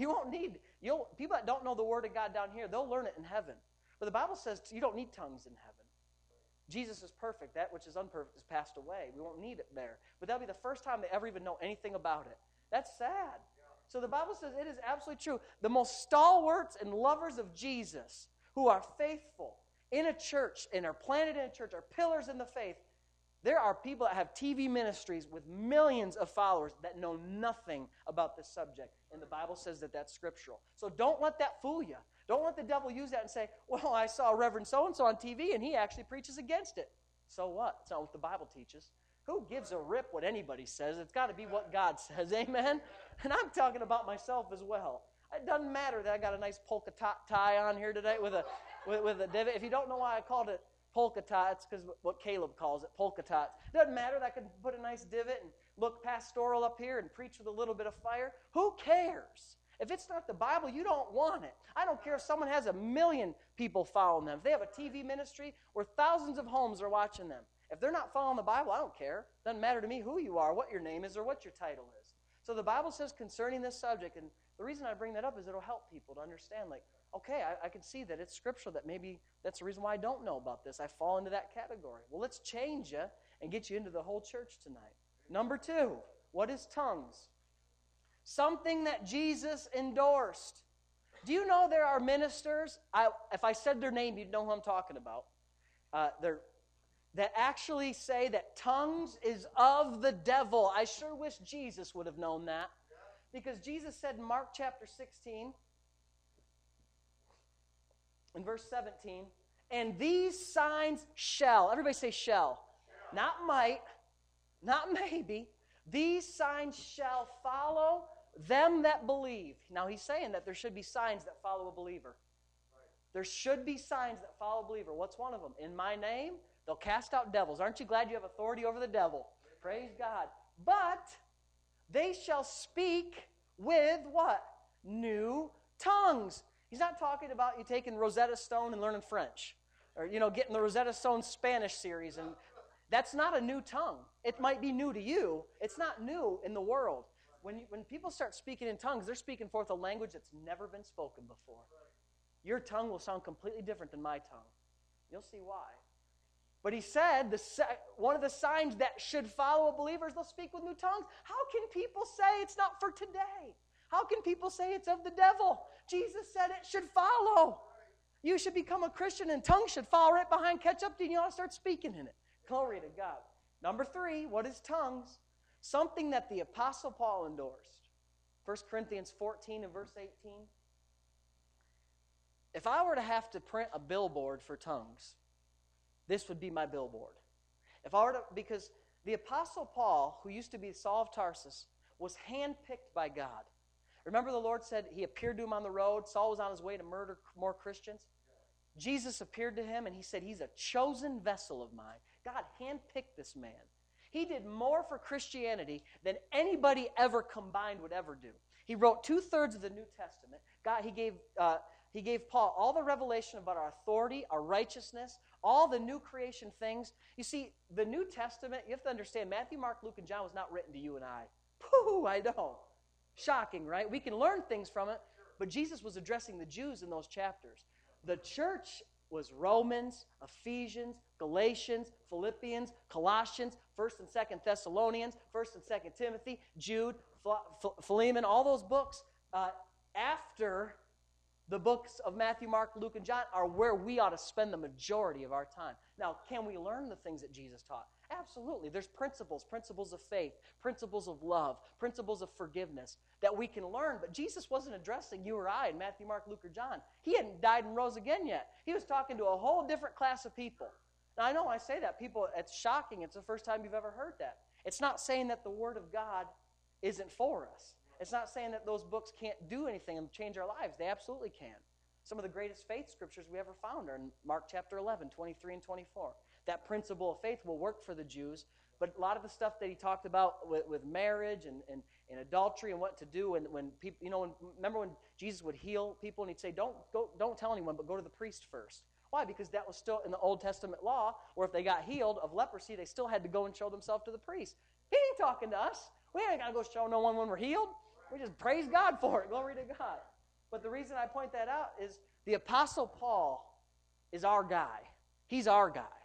People that don't know the Word of God down here, they'll learn it in heaven. But the Bible says you don't need tongues in heaven. Jesus is perfect. That which is unperfect is passed away. We won't need it there. But that'll be the first time they ever even know anything about it. That's sad. So the Bible says it is absolutely true. The most stalwarts and lovers of Jesus who are faithful in a church and are planted in a church, are pillars in the faith. There are people that have TV ministries with millions of followers that know nothing about this subject. And the Bible says that that's scriptural. So don't let that fool you. Don't let the devil use that and say, well, I saw Reverend so-and-so on TV and he actually preaches against it. So what? It's not what the Bible teaches. Who gives a rip what anybody says? It's got to be what God says. Amen? And I'm talking about myself as well. It doesn't matter that I got a nice polka tie on here today with a divot. If you don't know why I called it polka tot, it's because what Caleb calls it, polka tots. It doesn't matter that I could put a nice divot and look pastoral up here and preach with a little bit of fire. Who cares? If it's not the Bible, you don't want it. I don't care if someone has 1 million people following them. If they have a TV ministry where thousands of homes are watching them. If they're not following the Bible, I don't care. It doesn't matter to me who you are, what your name is, or what your title is. So the Bible says concerning this subject, and the reason I bring that up is it'll help people to understand, like, okay, I can see that it's scriptural, that maybe that's the reason why I don't know about this. I fall into that category. Well, let's change you and get you into the whole church tonight. Number 2, what is tongues? Something that Jesus endorsed. Do you know there are ministers, if I said their name, you'd know who I'm talking about, that actually say that tongues is of the devil. I sure wish Jesus would have known that. Because Jesus said in Mark chapter 16, in verse 17, and these signs shall, everybody say shall, not might, not maybe, these signs shall follow them that believe. Now he's saying that there should be signs that follow a believer. There should be signs that follow a believer. What's one of them? In my name, they'll cast out devils. Aren't you glad you have authority over the devil? Praise God. But they shall speak with what? New tongues. He's not talking about you taking Rosetta Stone and learning French. Or, getting the Rosetta Stone Spanish series. And that's not a new tongue. It might be new to you. It's not new in the world. When people start speaking in tongues, they're speaking forth a language that's never been spoken before. Your tongue will sound completely different than my tongue. You'll see why. But he said one of the signs that should follow a believer is they'll speak with new tongues. How can people say it's not for today? How can people say it's of the devil? Jesus said it should follow. You should become a Christian and tongues should follow right behind, catch up to you, and you ought to start speaking in it. Glory to God. Number 3, what is tongues? Something that the Apostle Paul endorsed. 1 Corinthians 14 and verse 18. If I were to have to print a billboard for tongues, this would be my billboard. Because the Apostle Paul, who used to be Saul of Tarsus, was handpicked by God. Remember the Lord said he appeared to him on the road. Saul was on his way to murder more Christians. Jesus appeared to him and he said, he's a chosen vessel of mine. God handpicked this man. He did more for Christianity than anybody ever combined would ever do. He wrote 2/3 of the New Testament. He gave Paul all the revelation about our authority, our righteousness, all the new creation things. You see, the New Testament, you have to understand, Matthew, Mark, Luke, and John was not written to you and I. Pooh, I know. Shocking, right? We can learn things from it, but Jesus was addressing the Jews in those chapters. The church was Romans, Ephesians, Galatians, Philippians, Colossians, 1st and 2nd Thessalonians, 1st and 2nd Timothy, Jude, Philemon, all those books after the books of Matthew, Mark, Luke, and John are where we ought to spend the majority of our time. Now, can we learn the things that Jesus taught? Absolutely. There's principles of faith, principles of love, principles of forgiveness that we can learn. But Jesus wasn't addressing you or I in Matthew, Mark, Luke, or John. He hadn't died and rose again yet. He was talking to a whole different class of people. Now, I know I say that. People, it's shocking. It's the first time you've ever heard that. It's not saying that the Word of God isn't for us. It's not saying that those books can't do anything and change our lives. They absolutely can. Some of the greatest faith scriptures we ever found are in Mark chapter 11, 23 and 24. That principle of faith will work for the Jews, but a lot of the stuff that he talked about with marriage and adultery and what to do, and when people, remember when Jesus would heal people and he'd say, don't tell anyone, but go to the priest first. Why? Because that was still in the Old Testament law, where if they got healed of leprosy, they still had to go and show themselves to the priest. He ain't talking to us. We ain't got to go show no one when we're healed. We just praise God for it. Glory to God. But the reason I point that out is the Apostle Paul is our guy. He's our guy.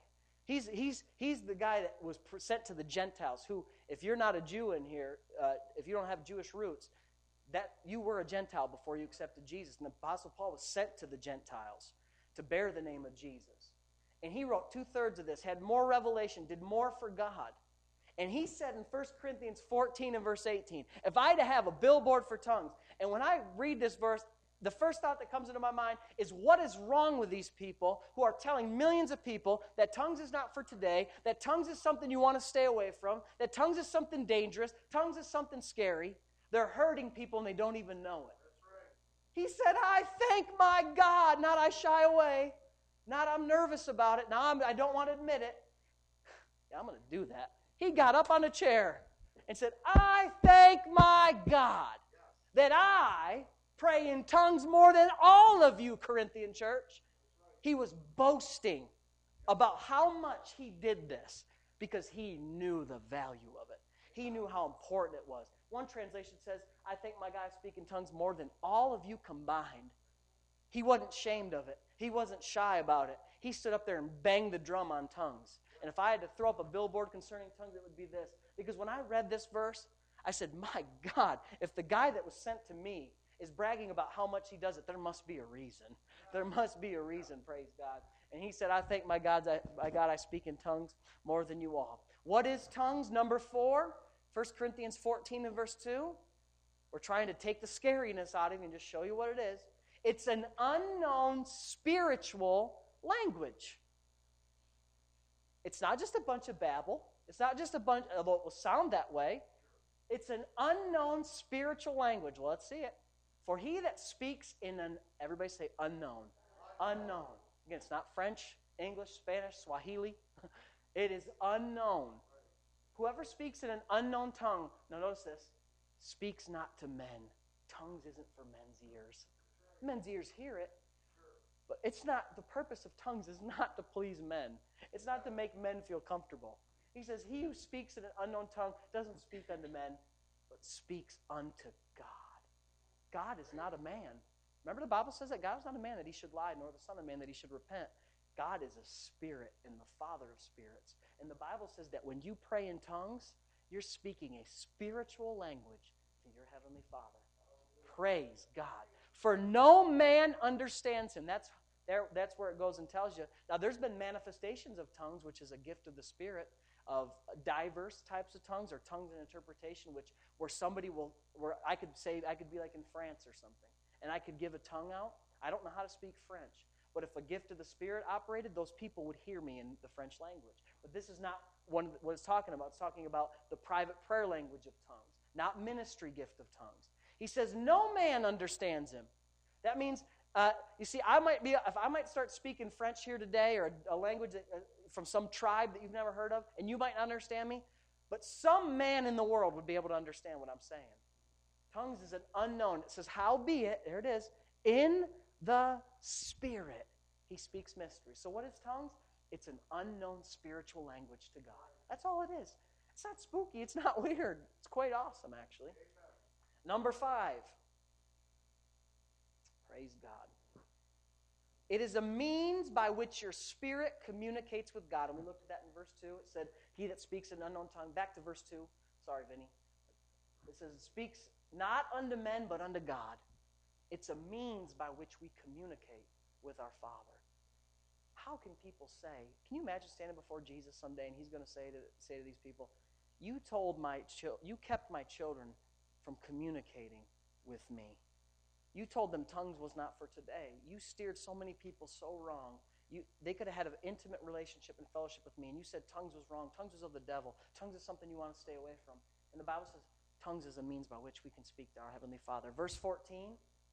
He's the guy that was sent to the Gentiles, who, if you're not a Jew in here, if you don't have Jewish roots, that you were a Gentile before you accepted Jesus. And the Apostle Paul was sent to the Gentiles to bear the name of Jesus. And he wrote 2/3 of this, had more revelation, did more for God. And he said in 1 Corinthians 14 and verse 18, if I had to have a billboard for tongues, and when I read this verse, the first thought that comes into my mind is, what is wrong with these people who are telling millions of people that tongues is not for today, that tongues is something you want to stay away from, that tongues is something dangerous, tongues is something scary. They're hurting people and they don't even know it. He said, I thank my God, not I shy away, not I'm nervous about it, now I don't want to admit it. Yeah, I'm going to do that. He got up on a chair and said, I thank my God that I pray in tongues more than all of you, Corinthian church. He was boasting about how much he did this because he knew the value of it. He knew how important it was. One translation says, I thank my God I speak in tongues more than all of you combined. He wasn't ashamed of it. He wasn't shy about it. He stood up there and banged the drum on tongues. And if I had to throw up a billboard concerning tongues, it would be this. Because when I read this verse, I said, my God, if the guy that was sent to me is bragging about how much he does it, there must be a reason. There must be a reason, praise God. And he said, I thank my God I speak in tongues more than you all. What is tongues? Number 4, 1 Corinthians 14 and verse 2. We're trying to take the scariness out of it and just show you what it is. It's an unknown spiritual language. It's not just a bunch of babble. It's not just a bunch, although it will sound that way. It's an unknown spiritual language. Well, let's see it. For he that speaks in an, everybody say unknown. Unknown. Again, it's not French, English, Spanish, Swahili. It is unknown. Whoever speaks in an unknown tongue, now notice this, speaks not to men. Tongues isn't for men's ears. Men's ears hear it, but it's not, the purpose of tongues is not to please men. It's not to make men feel comfortable. He says, he who speaks in an unknown tongue doesn't speak unto men, but speaks unto God. God is not a man. Remember the Bible says that God is not a man that he should lie, nor the son of man that he should repent. God is a spirit and the Father of spirits. And the Bible says that when you pray in tongues, you're speaking a spiritual language to your heavenly Father. Praise God. For no man understands him. That's where it goes and tells you. Now, there's been manifestations of tongues, which is a gift of the Spirit, of diverse types of tongues or tongues in interpretation, where somebody will, where I could be like in France or something, and I could give a tongue out. I don't know how to speak French, but if a gift of the Spirit operated, those people would hear me in the French language. But this is not what it's talking about. It's talking about the private prayer language of tongues, not ministry gift of tongues. He says, no man understands him. That means, you see, if I might start speaking French here today, or a language from some tribe that you've never heard of, and you might not understand me, but some man in the world would be able to understand what I'm saying. Tongues is an unknown. It says, howbeit, there it is, in the Spirit he speaks mysteries. So what is tongues? It's an unknown spiritual language to God. That's all it is. It's not spooky. It's not weird. It's quite awesome, actually. Number 5. Praise God. It is a means by which your spirit communicates with God. And we looked at that in verse 2. It said, he that speaks in an unknown tongue. Back to verse 2. Sorry, Vinny. It says, it speaks not unto men, but unto God. It's a means by which we communicate with our Father. How can people say, can you imagine standing before Jesus someday and he's going to say to these people, you kept my children from communicating with me. You told them tongues was not for today. You steered so many people so wrong. They could have had an intimate relationship and fellowship with me, and you said tongues was wrong. Tongues is of the devil. Tongues is something you want to stay away from. And the Bible says tongues is a means by which we can speak to our Heavenly Father. Verse 14.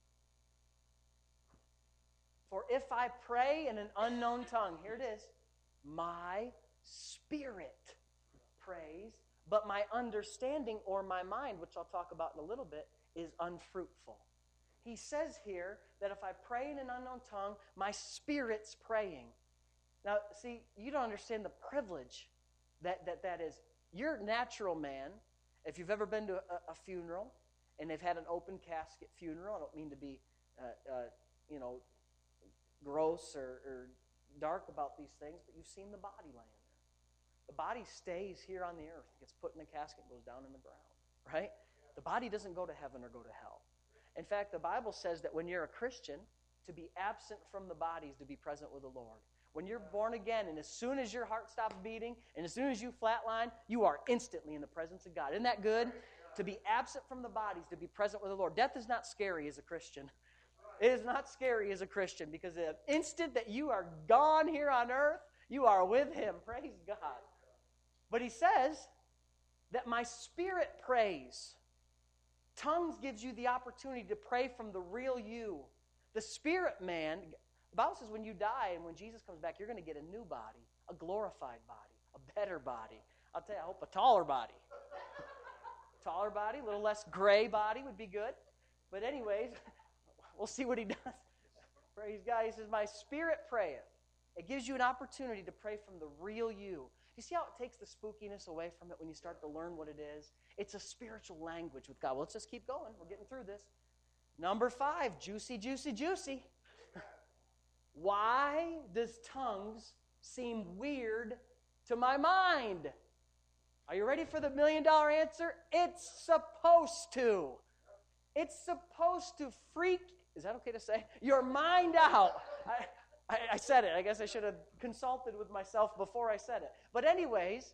For if I pray in an unknown tongue, here it is, my spirit prays, but my understanding or my mind, which I'll talk about in a little bit, is unfruitful. He says here that if I pray in an unknown tongue, my spirit's praying. Now, see, you don't understand the privilege that is. Your natural man, if you've ever been to a funeral, and they've had an open casket funeral, I don't mean to be, gross or dark about these things, but you've seen the body land. The body stays here on the earth. It gets put in a casket and goes down in the ground, right? The body doesn't go to heaven or go to hell. In fact, the Bible says that when you're a Christian, to be absent from the body is to be present with the Lord. When you're born again, and as soon as your heart stops beating, and as soon as you flatline, you are instantly in the presence of God. Isn't that good? To be absent from the body is to be present with the Lord. Death is not scary as a Christian. It is not scary as a Christian, because the instant that you are gone here on earth, you are with Him. Praise God. But He says that my spirit prays. Tongues gives you the opportunity to pray from the real you. The spirit man, the Bible says when you die and when Jesus comes back, you're going to get a new body, a glorified body, a better body. I'll tell you, I hope a taller body. Taller body, a little less gray body would be good. But anyways, we'll see what He does. Praise God. He says, my spirit prayeth. It gives you an opportunity to pray from the real you. You see how it takes the spookiness away from it when you start to learn what it is? It's a spiritual language with God. Well, let's just keep going. We're getting through this. Number 5, juicy, juicy, juicy. Why does tongues seem weird to my mind? Are you ready for the $1 million answer? It's supposed to. It's supposed to freak, is that okay to say? Your mind out. I said it. I guess I should have consulted with myself before I said it. But anyways,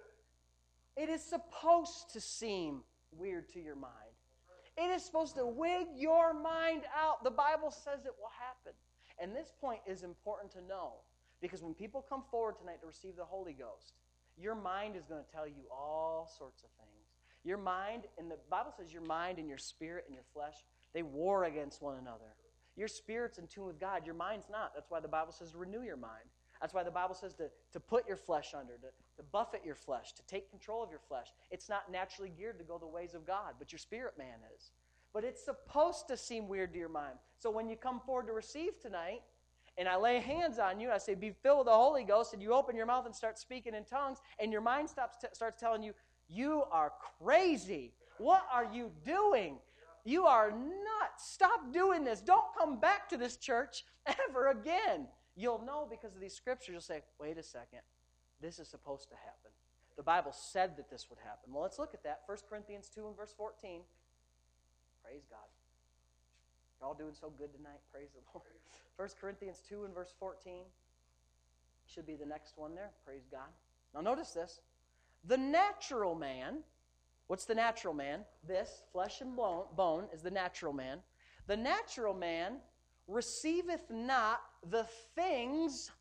it is supposed to seem weird to your mind. It is supposed to wig your mind out. The Bible says it will happen. And this point is important to know, because when people come forward tonight to receive the Holy Ghost, your mind is going to tell you all sorts of things. Your mind, and the Bible says your mind and your spirit and your flesh, they war against one another. Your spirit's in tune with God. Your mind's not. That's why the Bible says to renew your mind. That's why the Bible says to put your flesh under, to buffet your flesh, to take control of your flesh. It's not naturally geared to go the ways of God, but your spirit man is. But it's supposed to seem weird to your mind. So when you come forward to receive tonight, and I lay hands on you, and I say, be filled with the Holy Ghost, and you open your mouth and start speaking in tongues, and your mind starts telling you, you are crazy. What are you doing? You are nuts. Stop doing this. Don't come back to this church ever again. You'll know because of these scriptures. You'll say, wait a second. This is supposed to happen. The Bible said that this would happen. Well, let's look at that. 1 Corinthians 2 and verse 14. Praise God. You're all doing so good tonight. Praise the Lord. 1 Corinthians 2 and verse 14. Should be the next one there. Praise God. Now notice this. The natural man, what's the natural man? This, flesh and bone, is the natural man. The natural man receiveth not the things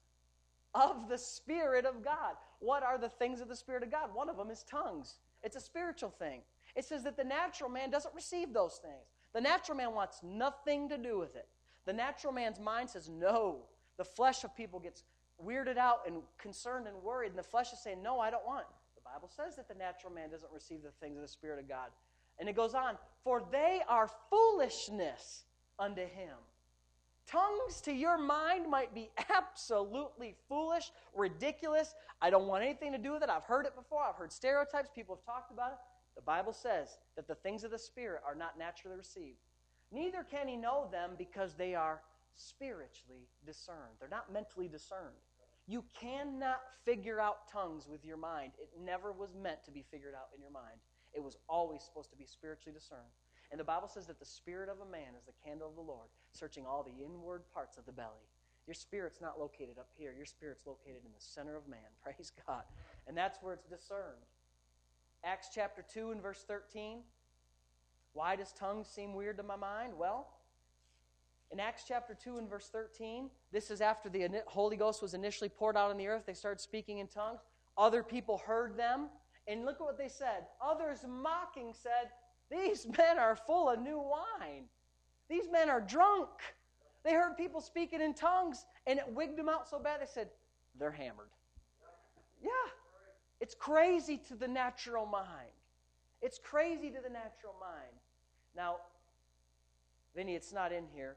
of the Spirit of God. What are the things of the Spirit of God? One of them is tongues. It's a spiritual thing. It says that the natural man doesn't receive those things. The natural man wants nothing to do with it. The natural man's mind says no. The flesh of people gets weirded out and concerned and worried, and the flesh is saying, no, I don't want it. The Bible says that the natural man doesn't receive the things of the Spirit of God. And it goes on, for they are foolishness unto him. Tongues to your mind might be absolutely foolish, ridiculous. I don't want anything to do with it. I've heard it before. I've heard stereotypes. People have talked about it. The Bible says that the things of the Spirit are not naturally received. Neither can he know them because they are spiritually discerned. They're not mentally discerned. You cannot figure out tongues with your mind. It never was meant to be figured out in your mind. It was always supposed to be spiritually discerned. And the Bible says that the spirit of a man is the candle of the Lord, searching all the inward parts of the belly. Your spirit's not located up here. Your spirit's located in the center of man. Praise God. And that's where it's discerned. Acts chapter 2 and verse 13. Why does tongues seem weird to my mind? Well, in Acts chapter 2 and verse 13, this is after the Holy Ghost was initially poured out on the earth. They started speaking in tongues. Other people heard them. And look at what they said. Others mocking said, these men are full of new wine. These men are drunk. They heard people speaking in tongues, and it wigged them out so bad they said, they're hammered. Yeah. It's crazy to the natural mind. It's crazy to the natural mind. Now, Vinny, it's not in here,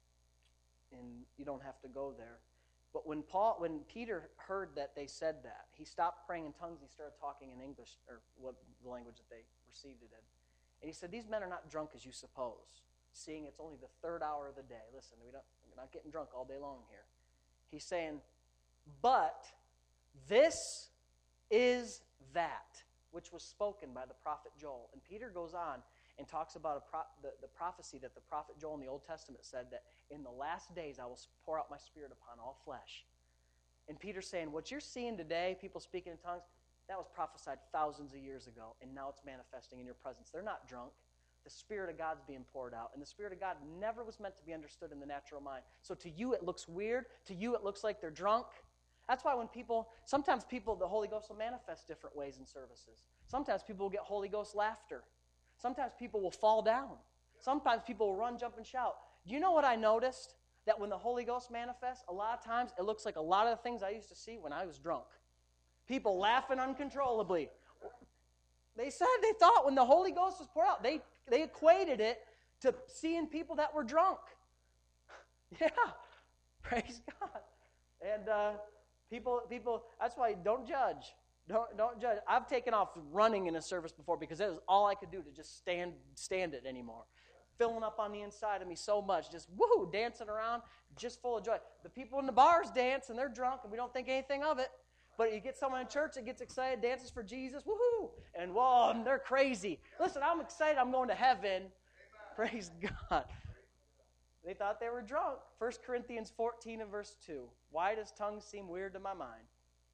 and you don't have to go there. But when Peter heard that they said that, he stopped praying in tongues. He started talking in English, or what the language that they received it in. And he said, these men are not drunk as you suppose, seeing it's only the third hour of the day. Listen, we're not getting drunk all day long here. He's saying, but this is that which was spoken by the prophet Joel. And Peter goes on and talks about the prophecy that the prophet Joel in the Old Testament said that in the last days I will pour out my Spirit upon all flesh. And Peter's saying, what you're seeing today, people speaking in tongues, that was prophesied thousands of years ago, and now it's manifesting in your presence. They're not drunk. The Spirit of God's being poured out. And the Spirit of God never was meant to be understood in the natural mind. So to you it looks weird. To you it looks like they're drunk. That's why sometimes the Holy Ghost will manifest different ways in services. Sometimes people will get Holy Ghost laughter. Sometimes people will fall down. Sometimes people will run, jump, and shout. Do you know what I noticed? That when the Holy Ghost manifests, a lot of times it looks like a lot of the things I used to see when I was drunk. People laughing uncontrollably. They thought when the Holy Ghost was poured out, they equated it to seeing people that were drunk. Yeah, praise God. And people, that's why don't judge. Don't judge. I've taken off running in a service before because it was all I could do to just stand it anymore. Filling up on the inside of me so much, just woohoo, dancing around, just full of joy. The people in the bars dance and they're drunk and we don't think anything of it. But you get someone in church that gets excited, dances for Jesus, woohoo, and whoa, and they're crazy. Listen, I'm excited, I'm going to heaven. Praise God. They thought they were drunk. 1 Corinthians 14 and verse 2. Why does tongues seem weird to my mind?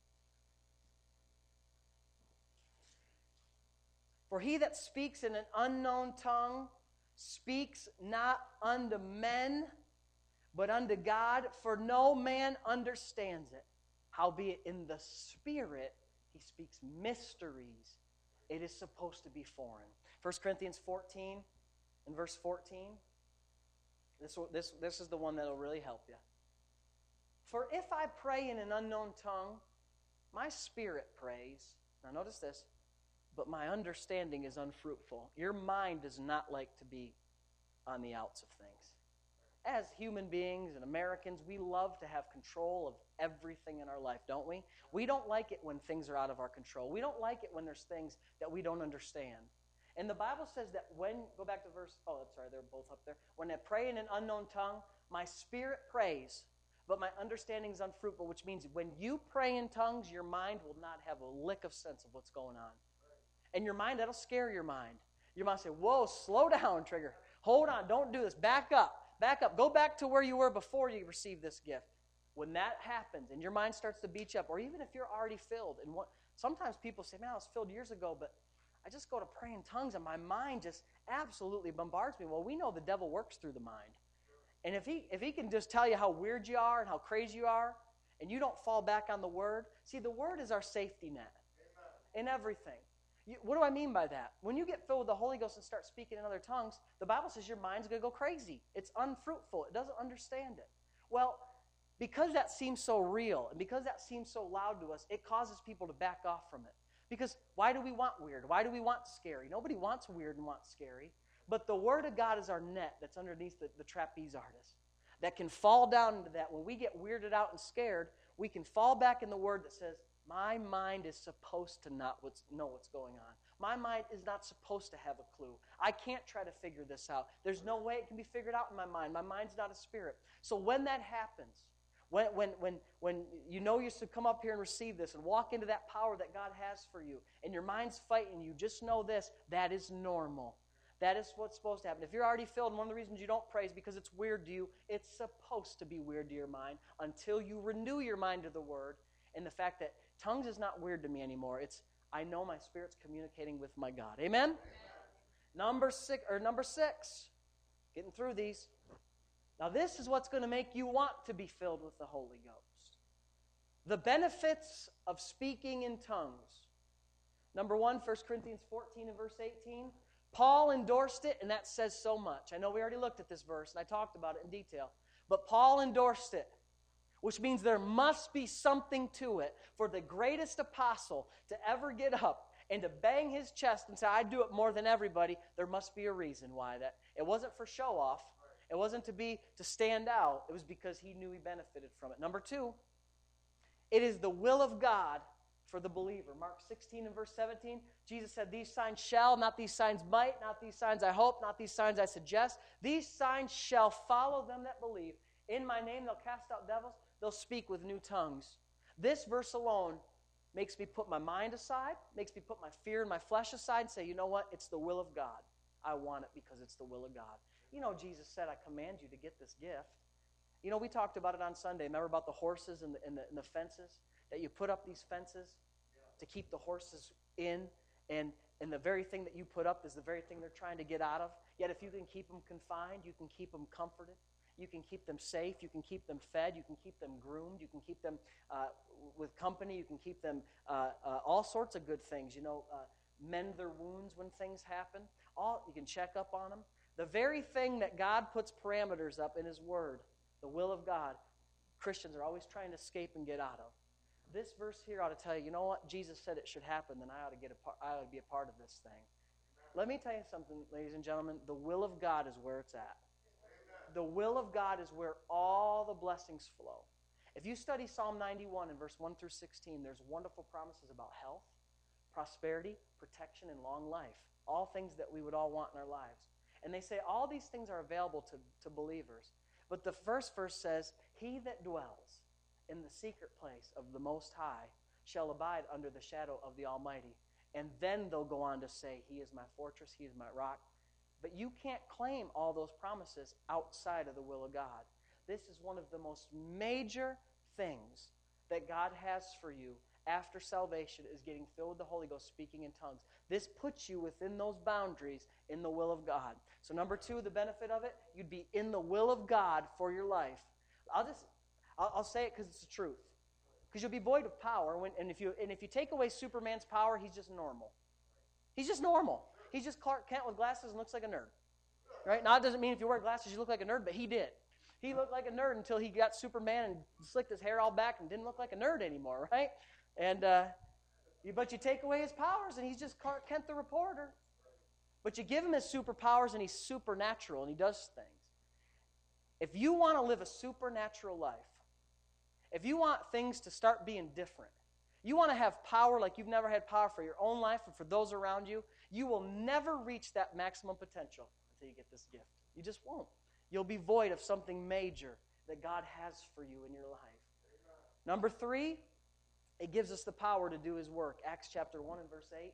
For he that speaks in an unknown tongue speaks not unto men, but unto God, for no man understands it. Howbeit in the Spirit he speaks mysteries. It is supposed to be foreign. 1 Corinthians 14 and verse 14. This is the one that will really help you. For if I pray in an unknown tongue, my spirit prays. Now notice this. But my understanding is unfruitful. Your mind does not like to be on the outs of things. As human beings and Americans, we love to have control of everything in our life, don't we? We don't like it when things are out of our control. We don't like it when there's things that we don't understand. And the Bible says that go back to verse, they're both up there. When I pray in an unknown tongue, my spirit prays, but my understanding is unfruitful, which means when you pray in tongues, your mind will not have a lick of sense of what's going on. And your mind, that'll scare your mind. Your mind will say, whoa, slow down, Trigger. Hold on, don't do this. Back up. Go back to where you were before you received this gift. When that happens and your mind starts to beat you up, or even if you're already filled, and sometimes people say, man, I was filled years ago, but I just go to pray in tongues and my mind just absolutely bombards me. Well, we know the devil works through the mind. And if he can just tell you how weird you are and how crazy you are, and you don't fall back on the Word, see, the Word is our safety net in everything. What do I mean by that? When you get filled with the Holy Ghost and start speaking in other tongues, the Bible says your mind's going to go crazy. It's unfruitful. It doesn't understand it. Well, because that seems so real and because that seems so loud to us, it causes people to back off from it. Because why do we want weird? Why do we want scary? Nobody wants weird and wants scary. But the Word of God is our net that's underneath the trapeze artist that can fall down into that. When we get weirded out and scared, we can fall back in the Word that says, my mind is supposed to know what's going on. My mind is not supposed to have a clue. I can't try to figure this out. There's no way it can be figured out in my mind. My mind's not a spirit. So when that happens, when you know you should come up here and receive this and walk into that power that God has for you, and your mind's fighting you, just know this, that is normal. That is what's supposed to happen. If you're already filled, and one of the reasons you don't pray is because it's weird to you, it's supposed to be weird to your mind until you renew your mind to the Word and the fact that tongues is not weird to me anymore. It's, I know my spirit's communicating with my God. Amen? Number six. Getting through these. Now this is what's going to make you want to be filled with the Holy Ghost. The benefits of speaking in tongues. Number 1, 1 Corinthians 14 and verse 18. Paul endorsed it, and that says so much. I know we already looked at this verse, and I talked about it in detail. But Paul endorsed it, which means there must be something to it for the greatest apostle to ever get up and to bang his chest and say, I do it more than everybody. There must be a reason why that. It wasn't for show off. It wasn't to stand out. It was because he knew he benefited from it. Number 2, it is the will of God for the believer. Mark 16 and verse 17, Jesus said, these signs shall, not these signs might, not these signs I hope, not these signs I suggest. These signs shall follow them that believe. In my name they'll cast out devils. They'll speak with new tongues. This verse alone makes me put my mind aside, makes me put my fear and my flesh aside and say, you know what? It's the will of God. I want it because it's the will of God. You know, Jesus said, I command you to get this gift. You know, we talked about it on Sunday. Remember about the horses and the fences? That you put up these fences to keep the horses in, and the very thing that you put up is the very thing they're trying to get out of. Yet if you can keep them confined, you can keep them comforted, you can keep them safe, you can keep them fed, you can keep them groomed, you can keep them with company, you can keep them all sorts of good things. You know, mend their wounds when things happen. You can check up on them. The very thing that God puts parameters up in His Word, the will of God, Christians are always trying to escape and get out of. This verse here ought to tell you, you know what? Jesus said it should happen, then I ought to be a part of this thing. Let me tell you something, ladies and gentlemen. The will of God is where it's at. The will of God is where all the blessings flow. If you study Psalm 91 in verse 1 through 16, there's wonderful promises about health, prosperity, protection, and long life. All things that we would all want in our lives. And they say all these things are available to believers. But the first verse says, He that dwells in the secret place of the Most High shall abide under the shadow of the Almighty. And then they'll go on to say, He is my fortress, He is my rock. But you can't claim all those promises outside of the will of God. This is one of the most major things that God has for you after salvation is getting filled with the Holy Ghost, speaking in tongues. This puts you within those boundaries in the will of God. So number 2, the benefit of it, you'd be in the will of God for your life. I'll say it because it's the truth. Because you'll be void of power. And if you take away Superman's power, he's just normal. He's just normal. He's just Clark Kent with glasses and looks like a nerd. Right? Now, it doesn't mean if you wear glasses you look like a nerd, but he did. He looked like a nerd until he got Superman and slicked his hair all back and didn't look like a nerd anymore, right? And but you take away his powers and he's just Clark Kent the reporter. But you give him his superpowers and he's supernatural and he does things. If you want to live a supernatural life, if you want things to start being different, you want to have power like you've never had power for your own life and for those around you, you will never reach that maximum potential until you get this gift. You just won't. You'll be void of something major that God has for you in your life. Number 3, it gives us the power to do His work. Acts chapter 1 and verse 8.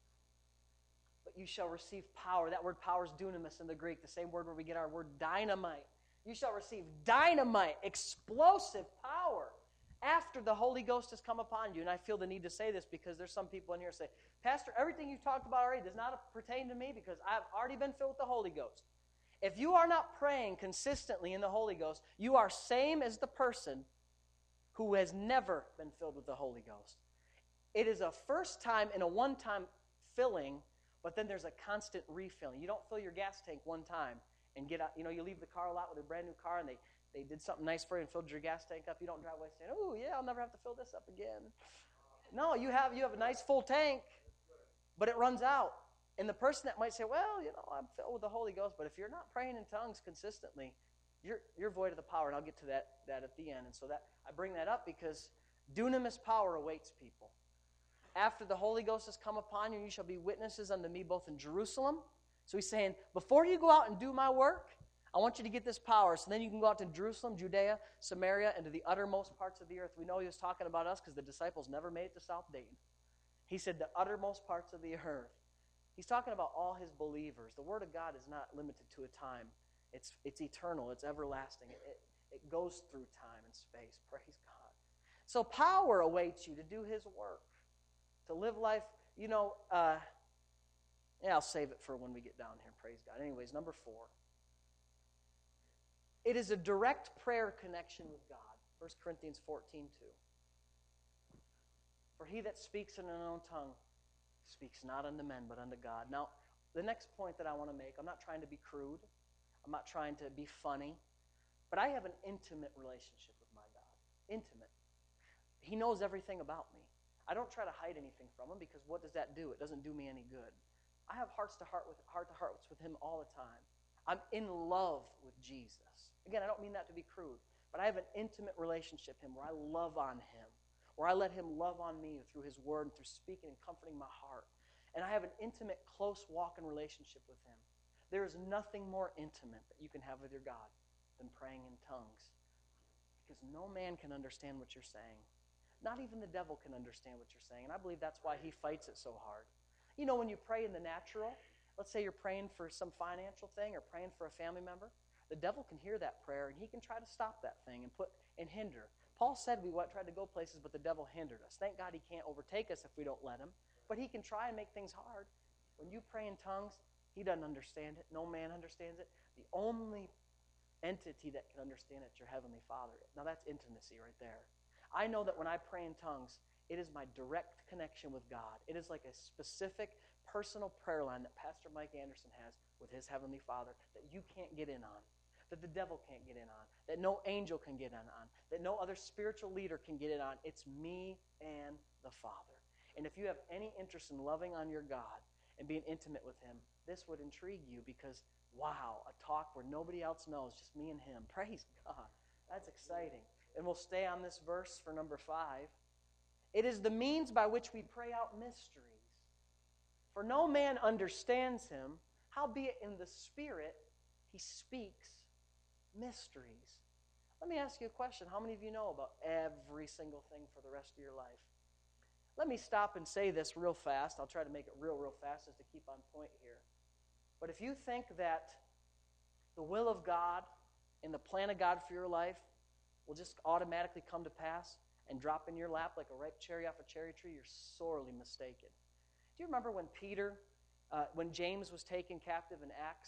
But you shall receive power. That word power is dunamis in the Greek, the same word where we get our word dynamite. You shall receive dynamite, explosive power after the Holy Ghost has come upon you. And I feel the need to say this because there's some people in here who say, Pastor, everything you've talked about already does not pertain to me because I've already been filled with the Holy Ghost. If you are not praying consistently in the Holy Ghost, you are same as the person who has never been filled with the Holy Ghost. It is a first time and a one-time filling, but then there's a constant refilling. You don't fill your gas tank one time and get out. You know, you leave the car a lot with a brand new car and they did something nice for you and filled your gas tank up. You don't drive away saying, oh, yeah, I'll never have to fill this up again. No, you have a nice full tank, but it runs out. And the person that might say, well, you know, I'm filled with the Holy Ghost, but if you're not praying in tongues consistently, you're void of the power, and I'll get to that at the end. And so that I bring that up because dunamis power awaits people. After the Holy Ghost has come upon you, you shall be witnesses unto me both in Jerusalem. So he's saying, before you go out and do my work, I want you to get this power. So then you can go out to Jerusalem, Judea, Samaria, and to the uttermost parts of the earth. We know he was talking about us because the disciples never made it to South Dayton. He said the uttermost parts of the earth. He's talking about all his believers. The Word of God is not limited to a time. It's eternal. It's everlasting. It goes through time and space. Praise God. So power awaits you to do his work, to live life. You know, I'll save it for when we get down here. Praise God. Anyways, number 4. It is a direct prayer connection with God. 1 Corinthians 14:2. For he that speaks in an unknown tongue speaks not unto men, but unto God. Now, the next point that I want to make, I'm not trying to be crude. I'm not trying to be funny. But I have an intimate relationship with my God. Intimate. He knows everything about me. I don't try to hide anything from him because what does that do? It doesn't do me any good. I have heart-to-heart with him all the time. I'm in love with Jesus. Again, I don't mean that to be crude, but I have an intimate relationship with him where I love on him, where I let him love on me through his word and through speaking and comforting my heart. And I have an intimate, close walk and relationship with him. There is nothing more intimate that you can have with your God than praying in tongues, because no man can understand what you're saying. Not even the devil can understand what you're saying. And I believe that's why he fights it so hard. You know, when you pray in the natural, let's say you're praying for some financial thing or praying for a family member, the devil can hear that prayer and he can try to stop that thing and hinder. Paul said we tried to go places, but the devil hindered us. Thank God he can't overtake us if we don't let him, but he can try and make things hard. When you pray in tongues, he doesn't understand it. No man understands it. The only entity that can understand it is your Heavenly Father. Now that's intimacy right there. I know that when I pray in tongues, it is my direct connection with God. It is like a specific personal prayer line that Pastor Mike Anderson has with his Heavenly Father that you can't get in on, that the devil can't get in on, that no angel can get in on, that no other spiritual leader can get in on. It's me and the Father. And if you have any interest in loving on your God and being intimate with Him, this would intrigue you because, wow, a talk where nobody else knows, just me and Him. Praise God. That's exciting. And we'll stay on this verse for number 5. It is the means by which we pray out mysteries. For no man understands Him, howbeit in the Spirit He speaks mysteries. Let me ask you a question. How many of you know about every single thing for the rest of your life? Let me stop and say this real fast. I'll try to make it real fast just to keep on point here. But if you think that the will of God and the plan of God for your life will just automatically come to pass and drop in your lap like a ripe cherry off a cherry tree, you're sorely mistaken. Do you remember when James was taken captive in Acts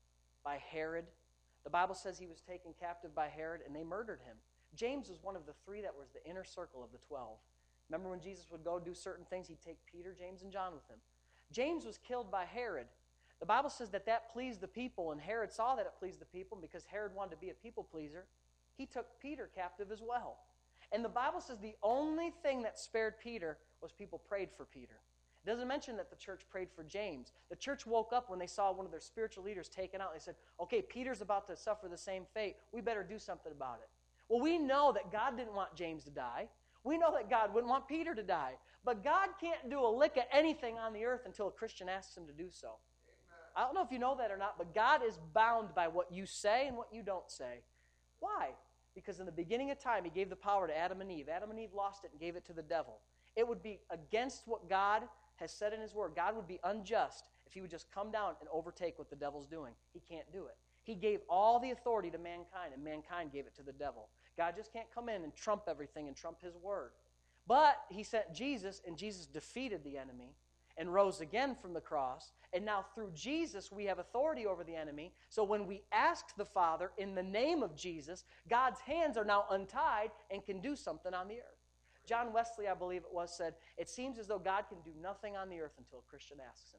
by Herod? The Bible says he was taken captive by Herod and they murdered him. James was one of the 3 that was the inner circle of the 12. Remember when Jesus would go do certain things, he'd take Peter, James, and John with him. James was killed by Herod. The Bible says that pleased the people, and Herod saw that it pleased the people, and because Herod wanted to be a people pleaser, he took Peter captive as well. And the Bible says the only thing that spared Peter was people prayed for Peter. It doesn't mention that the church prayed for James. The church woke up when they saw one of their spiritual leaders taken out. They said, okay, Peter's about to suffer the same fate. We better do something about it. Well, we know that God didn't want James to die. We know that God wouldn't want Peter to die. But God can't do a lick of anything on the earth until a Christian asks Him to do so. I don't know if you know that or not, but God is bound by what you say and what you don't say. Why? Because in the beginning of time, He gave the power to Adam and Eve. Adam and Eve lost it and gave it to the devil. It would be against what God has said in His Word. God would be unjust if He would just come down and overtake what the devil's doing. He can't do it. He gave all the authority to mankind, and mankind gave it to the devil. God just can't come in and trump everything and trump His Word. But He sent Jesus, and Jesus defeated the enemy and rose again from the cross. And now through Jesus, we have authority over the enemy. So when we ask the Father in the name of Jesus, God's hands are now untied and can do something on the earth. John Wesley, I believe it was, said, it seems as though God can do nothing on the earth until a Christian asks Him.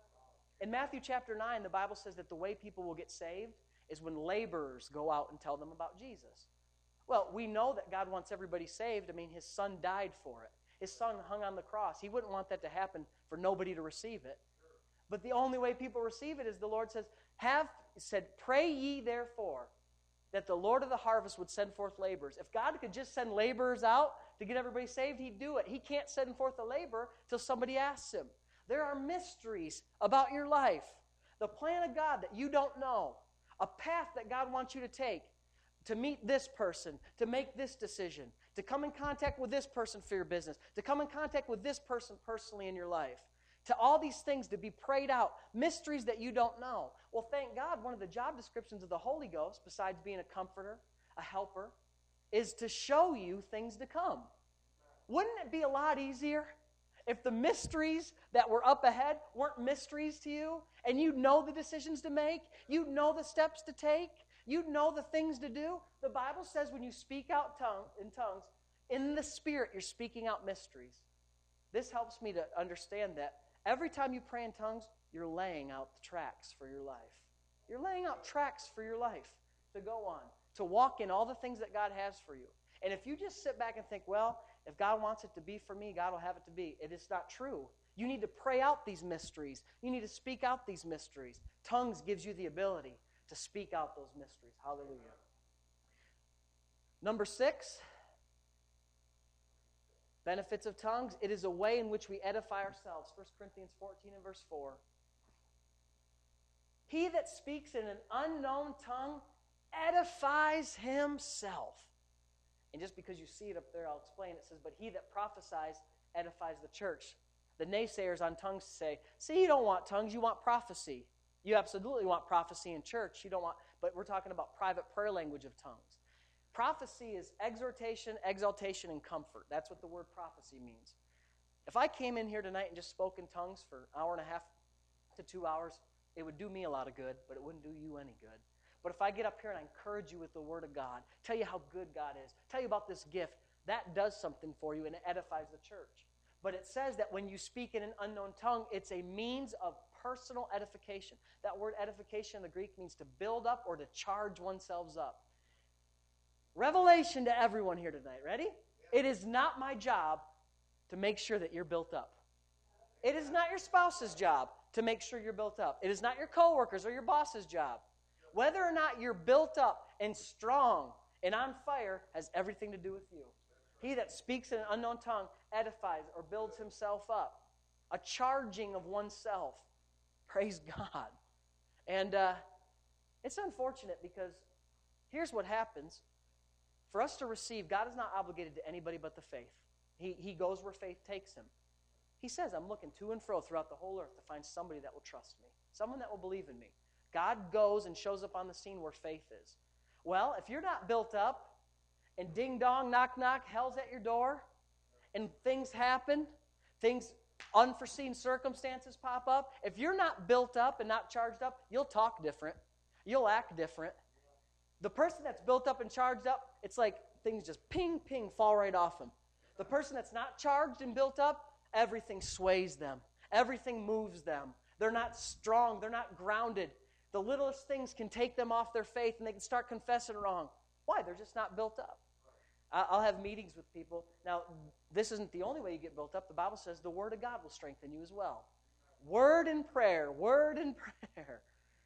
In Matthew chapter 9, the Bible says that the way people will get saved is when laborers go out and tell them about Jesus. Well, we know that God wants everybody saved. I mean, His Son died for it. His Son hung on the cross. He wouldn't want that to happen for nobody to receive it. But the only way people receive it is the Lord said, pray ye therefore that the Lord of the harvest would send forth laborers. If God could just send laborers out to get everybody saved, He'd do it. He can't send forth a laborer till somebody asks Him. There are mysteries about your life. The plan of God that you don't know. A path that God wants you to take. To meet this person, to make this decision, to come in contact with this person for your business, to come in contact with this person personally in your life, to all these things to be prayed out, mysteries that you don't know. Well, thank God, one of the job descriptions of the Holy Ghost, besides being a comforter, a helper, is to show you things to come. Wouldn't it be a lot easier if the mysteries that were up ahead weren't mysteries to you, and you'd know the decisions to make, you'd know the steps to take, you know the things to do? The Bible says when you speak out in tongues, in the Spirit, you're speaking out mysteries. This helps me to understand that every time you pray in tongues, you're laying out the tracks for your life. You're laying out tracks for your life to go on, to walk in all the things that God has for you. And if you just sit back and think, well, if God wants it to be for me, God will have it to be. It is not true. You need to pray out these mysteries. You need to speak out these mysteries. Tongues gives you the ability to speak out those mysteries. Hallelujah. Number 6, benefits of tongues. It is a way in which we edify ourselves. 1 Corinthians 14 and verse 4. He that speaks in an unknown tongue edifies himself. And just because you see it up there, I'll explain. It says, but he that prophesies edifies the church. The naysayers on tongues say, see, you don't want tongues, you want prophecy. You absolutely want prophecy in church. You don't want, but we're talking about private prayer language of tongues. Prophecy is exhortation, exaltation, and comfort. That's what the word prophecy means. If I came in here tonight and just spoke in tongues for an hour and a half to 2 hours, it would do me a lot of good, but it wouldn't do you any good. But if I get up here and I encourage you with the Word of God, tell you how good God is, tell you about this gift, that does something for you and it edifies the church. But it says that when you speak in an unknown tongue, it's a means of personal edification. That word edification in the Greek means to build up or to charge oneself up. Revelation to everyone here tonight. Ready? It is not my job to make sure that you're built up. It is not your spouse's job to make sure you're built up. It is not your coworkers or your boss's job. Whether or not you're built up and strong and on fire has everything to do with you. He that speaks in an unknown tongue edifies or builds himself up. A charging of oneself. Praise God. And it's unfortunate because here's what happens. For us to receive, God is not obligated to anybody but the faith. He goes where faith takes him. He says, I'm looking to and fro throughout the whole earth to find somebody that will trust me, someone that will believe in me. God goes and shows up on the scene where faith is. Well, if you're not built up, and ding dong, knock knock, hell's at your door, and things happen, unforeseen circumstances pop up, if you're not built up and not charged up, you'll talk different. You'll act different. The person that's built up and charged up, it's like things just ping, ping, fall right off them. The person that's not charged and built up, everything sways them. Everything moves them. They're not strong. They're not grounded. The littlest things can take them off their faith and they can start confessing wrong. Why? They're just not built up. I'll have meetings with people. Now, this isn't the only way you get built up. The Bible says the Word of God will strengthen you as well. Word and prayer. Word and prayer.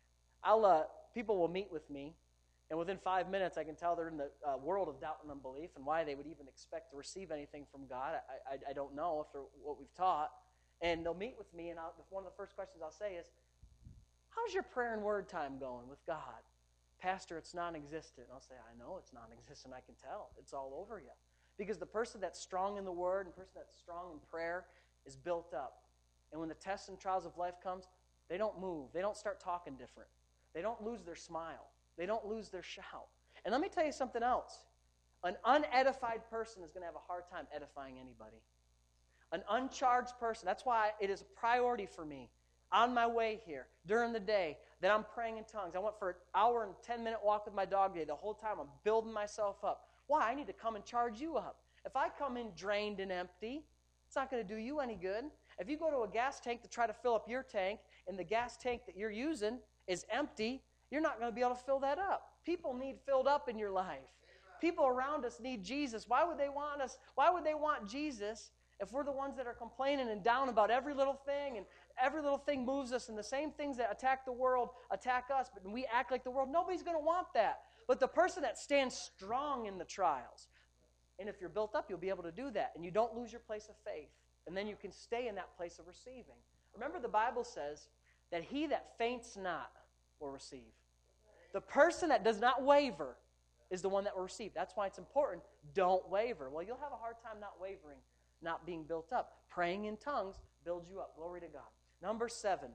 People will meet with me, and within 5 minutes I can tell they're in the world of doubt and unbelief, and why they would even expect to receive anything from God. I don't know if they're what we've taught. And they'll meet with me, and one of the first questions I'll say is, how's your prayer and word time going with God? Pastor, it's non-existent. I'll say, I know it's non-existent. I can tell. It's all over you. Because the person that's strong in the word and the person that's strong in prayer is built up. And when the tests and trials of life comes, they don't move. They don't start talking different. They don't lose their smile. They don't lose their shout. And let me tell you something else. An unedified person is going to have a hard time edifying anybody. An uncharged person, that's why it is a priority for me on my way here during the day that I'm praying in tongues. I went for an hour and 10-minute walk with my dog today. The whole time I'm building myself up. Why? I need to come and charge you up. If I come in drained and empty, it's not going to do you any good. If you go to a gas tank to try to fill up your tank and the gas tank that you're using is empty, you're not going to be able to fill that up. People need filled up in your life. People around us need Jesus. Why would they want us? Why would they want Jesus if we're the ones that are complaining and down about every little thing, and every little thing moves us, and the same things that attack the world attack us, but we act like the world? Nobody's going to want that. But the person that stands strong in the trials, and if you're built up, you'll be able to do that, and you don't lose your place of faith, and then you can stay in that place of receiving. Remember, the Bible says that he that faints not will receive. The person that does not waver is the one that will receive. That's why it's important. Don't waver. Well, you'll have a hard time not wavering, not being built up. Praying in tongues builds you up. Glory to God. Number 7.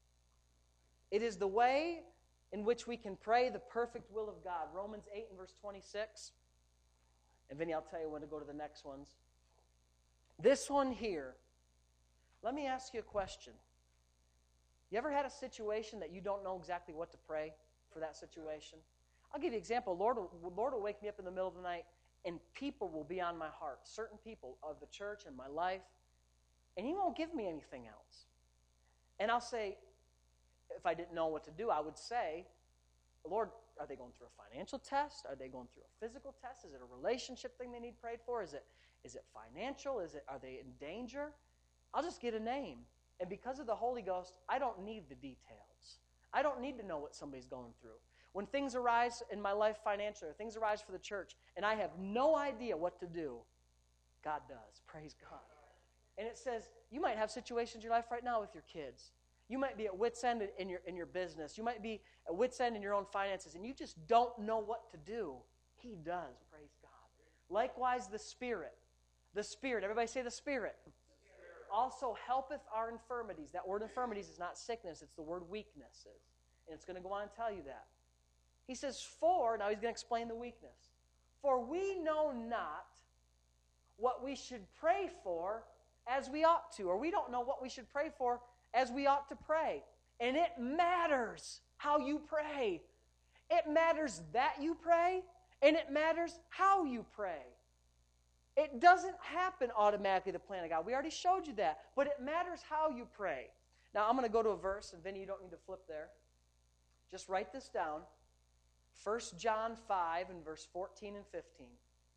It is the way in which we can pray the perfect will of God. Romans 8 and verse 26. And Vinny, I'll tell you when to go to the next ones. This one here. Let me ask you a question. You ever had a situation that you don't know exactly what to pray for that situation? I'll give you an example. Lord will wake me up in the middle of the night, and people will be on my heart, certain people of the church and my life, and He won't give me anything else. And I'll say, if I didn't know what to do, I would say, Lord, are they going through a financial test? Are they going through a physical test? Is it a relationship thing they need prayed for? Is it financial? Are they in danger? I'll just get a name. And because of the Holy Ghost, I don't need the details. I don't need to know what somebody's going through. When things arise in my life financially, or things arise for the church, and I have no idea what to do, God does. Praise God. And it says, you might have situations in your life right now with your kids. You might be at wit's end in your business. You might be at wit's end in your own finances, and you just don't know what to do. He does. Praise God. Likewise, the Spirit. The Spirit. Everybody say the Spirit. Also helpeth our infirmities. That word infirmities is not sickness. It's the word weaknesses. And it's going to go on and tell you that. He says, now he's going to explain the weakness. For we know not what we should pray for as we ought to. Or we don't know what we should pray for as we ought to pray. And it matters how you pray. It matters that you pray, and it matters how you pray. It doesn't happen automatically, the plan of God. We already showed you that. But it matters how you pray. Now, I'm going to go to a verse, and Vinny, you don't need to flip there. Just write this down. 1 John 5 and verse 14 and 15.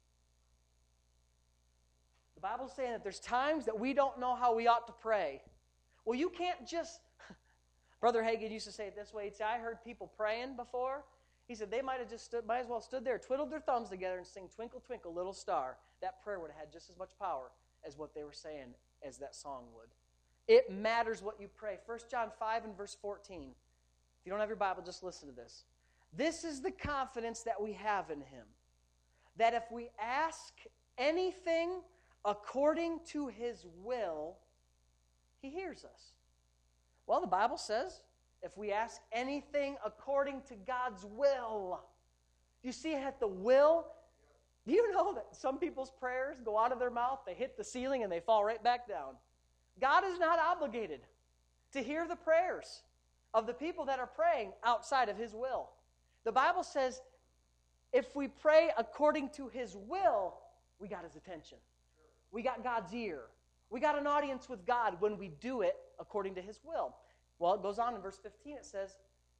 The Bible's saying that there's times that we don't know how we ought to pray. Well, you can't just... Brother Hagin used to say it this way. He'd say, I heard people praying before. He said they might as well stood there, twiddled their thumbs together and sing Twinkle, Twinkle, Little Star. That prayer would have had just as much power as what they were saying as that song would. It matters what you pray. 1 John 5 and verse 14. If you don't have your Bible, just listen to this. This is the confidence that we have in Him, that if we ask anything according to His will, He hears us. Well, the Bible says, if we ask anything according to God's will. You see at the will? Do you know that some people's prayers go out of their mouth, they hit the ceiling, and they fall right back down? God is not obligated to hear the prayers of the people that are praying outside of His will. The Bible says, if we pray according to His will, we got His attention. We got God's ear. We got an audience with God when we do it according to His will. Well, it goes on in verse 15, it says,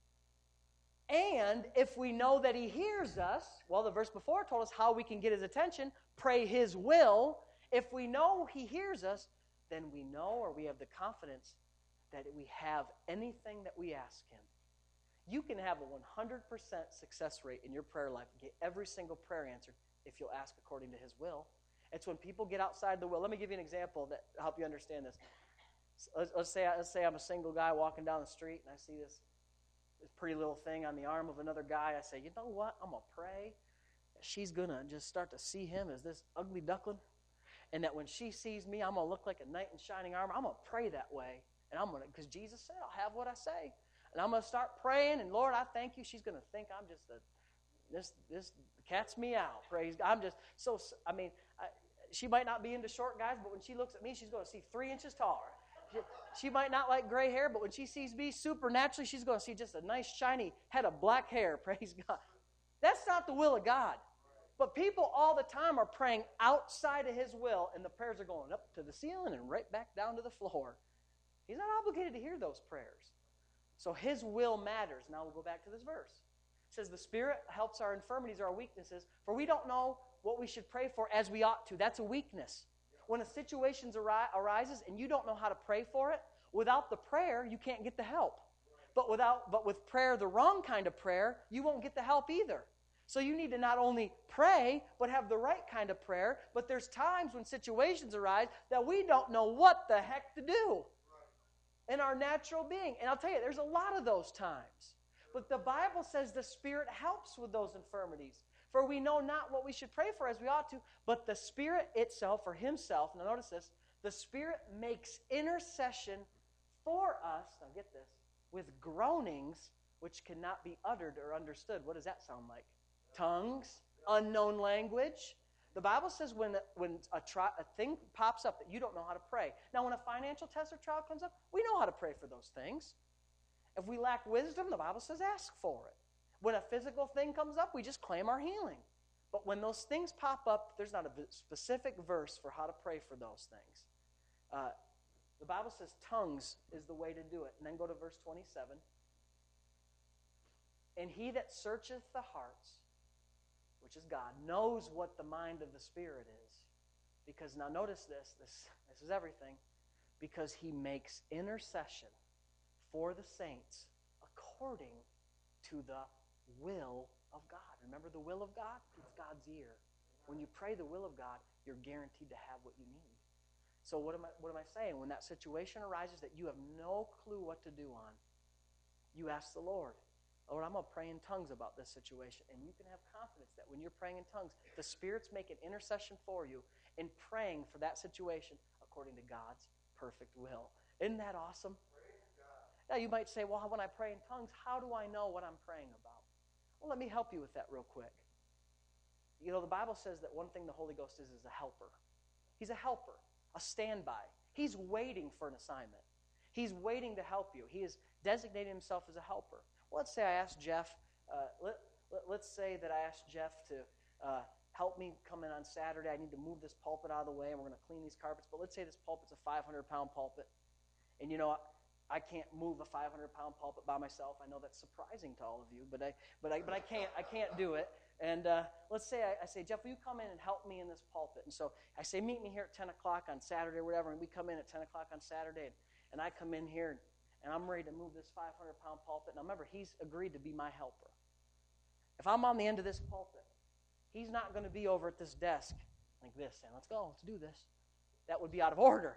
and if we know that He hears us, well, the verse before told us how we can get His attention, pray His will. If we know He hears us, then we know, or we have the confidence that we have anything that we ask Him. You can have a 100% success rate in your prayer life and get every single prayer answered if you'll ask according to His will. It's when people get outside the will. Let me give you an example that will help you understand this. Let's say I'm a single guy walking down the street and I see this pretty little thing on the arm of another guy. I say, you know what? I'm going to pray that she's going to just start to see him as this ugly duckling, and that when she sees me, I'm going to look like a knight in shining armor. I'm going to pray that way, and I'm going to, because Jesus said, I'll have what I say. And I'm going to start praying, and Lord, I thank you. She's going to think I'm just this cat's me out. Praise God. I'm just so, she might not be into short guys, but when she looks at me, she's going to see 3 inches taller. She might not like gray hair, but when she sees me, supernaturally, she's going to see just a nice, shiny head of black hair. Praise God. That's not the will of God. But people all the time are praying outside of His will, and the prayers are going up to the ceiling and right back down to the floor. He's not obligated to hear those prayers. So His will matters. Now we'll go back to this verse. It says, the Spirit helps our infirmities or our weaknesses, for we don't know what we should pray for as we ought to. That's a weakness. When a situation arises and you don't know how to pray for it, without the prayer, you can't get the help. But with prayer, the wrong kind of prayer, you won't get the help either. So you need to not only pray, but have the right kind of prayer. But there's times when situations arise that we don't know what the heck to do in our natural being. And I'll tell you, there's a lot of those times. But the Bible says the Spirit helps with those infirmities. For we know not what we should pray for as we ought to, but the Spirit itself, or Himself, now notice this, the Spirit makes intercession for us, now get this, with groanings which cannot be uttered or understood. What does that sound like? Tongues, unknown language. The Bible says when a thing pops up that you don't know how to pray. Now, when a financial test or trial comes up, we know how to pray for those things. If we lack wisdom, the Bible says ask for it. When a physical thing comes up, we just claim our healing. But when those things pop up, there's not a specific verse for how to pray for those things. The Bible says tongues is the way to do it. And then go to verse 27. And He that searcheth the hearts, which is God, knows what the mind of the Spirit is. Because now notice this is everything. Because He makes intercession for the saints according to the will of God. Remember the will of God? It's God's ear. When you pray the will of God, you're guaranteed to have what you need. So what am I saying? When that situation arises that you have no clue what to do on, you ask the Lord. Lord, I'm going to pray in tongues about this situation. And you can have confidence that when you're praying in tongues, the Spirit's making intercession for you and praying for that situation according to God's perfect will. Isn't that awesome? Now you might say, well, when I pray in tongues, how do I know what I'm praying about? Well, let me help you with that real quick. You know, the Bible says that one thing the Holy Ghost is a helper. He's a helper, a standby. He's waiting for an assignment. He's waiting to help you. He has designated himself as a helper. Well, let's say I asked Jeff, let's say that I asked Jeff to help me come in on Saturday. I need to move this pulpit out of the way, and we're going to clean these carpets. But let's say this pulpit's a 500-pound pulpit. And, you know, I can't move a 500-pound pulpit by myself. I know that's surprising to all of you, but I can't do it. And let's say I say, Jeff, will you come in and help me in this pulpit? And so I say, meet me here at 10 o'clock on Saturday or whatever, and we come in at 10 o'clock on Saturday, and I come in here, and I'm ready to move this 500-pound pulpit. Now remember, he's agreed to be my helper. If I'm on the end of this pulpit, he's not going to be over at this desk like this, saying, let's go, let's do this. That would be out of order.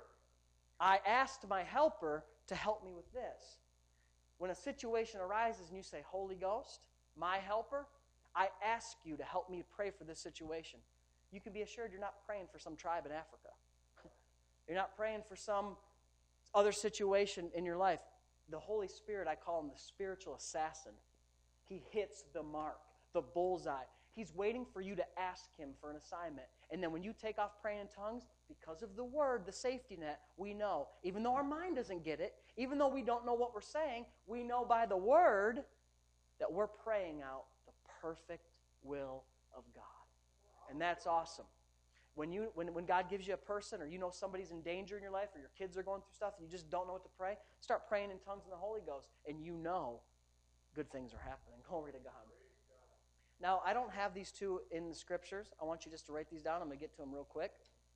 I asked my helper to help me with this. When a situation arises and you say, Holy Ghost, my helper, I ask you to help me pray for this situation. You can be assured you're not praying for some tribe in Africa. You're not praying for some other situation in your life. The Holy Spirit, I call him the spiritual assassin. He hits the mark, the bullseye. He's waiting for you to ask him for an assignment. And then when you take off praying in tongues, because of the word, the safety net, we know. Even though our mind doesn't get it, even though we don't know what we're saying, we know by the word that we're praying out the perfect will of God. And that's awesome. When God gives you a person, or you know somebody's in danger in your life, or your kids are going through stuff and you just don't know what to pray, start praying in tongues in the Holy Ghost, and you know good things are happening. Glory to God. Now, I don't have these two in the scriptures. I want you just to write these down. I'm going to get to them real quick.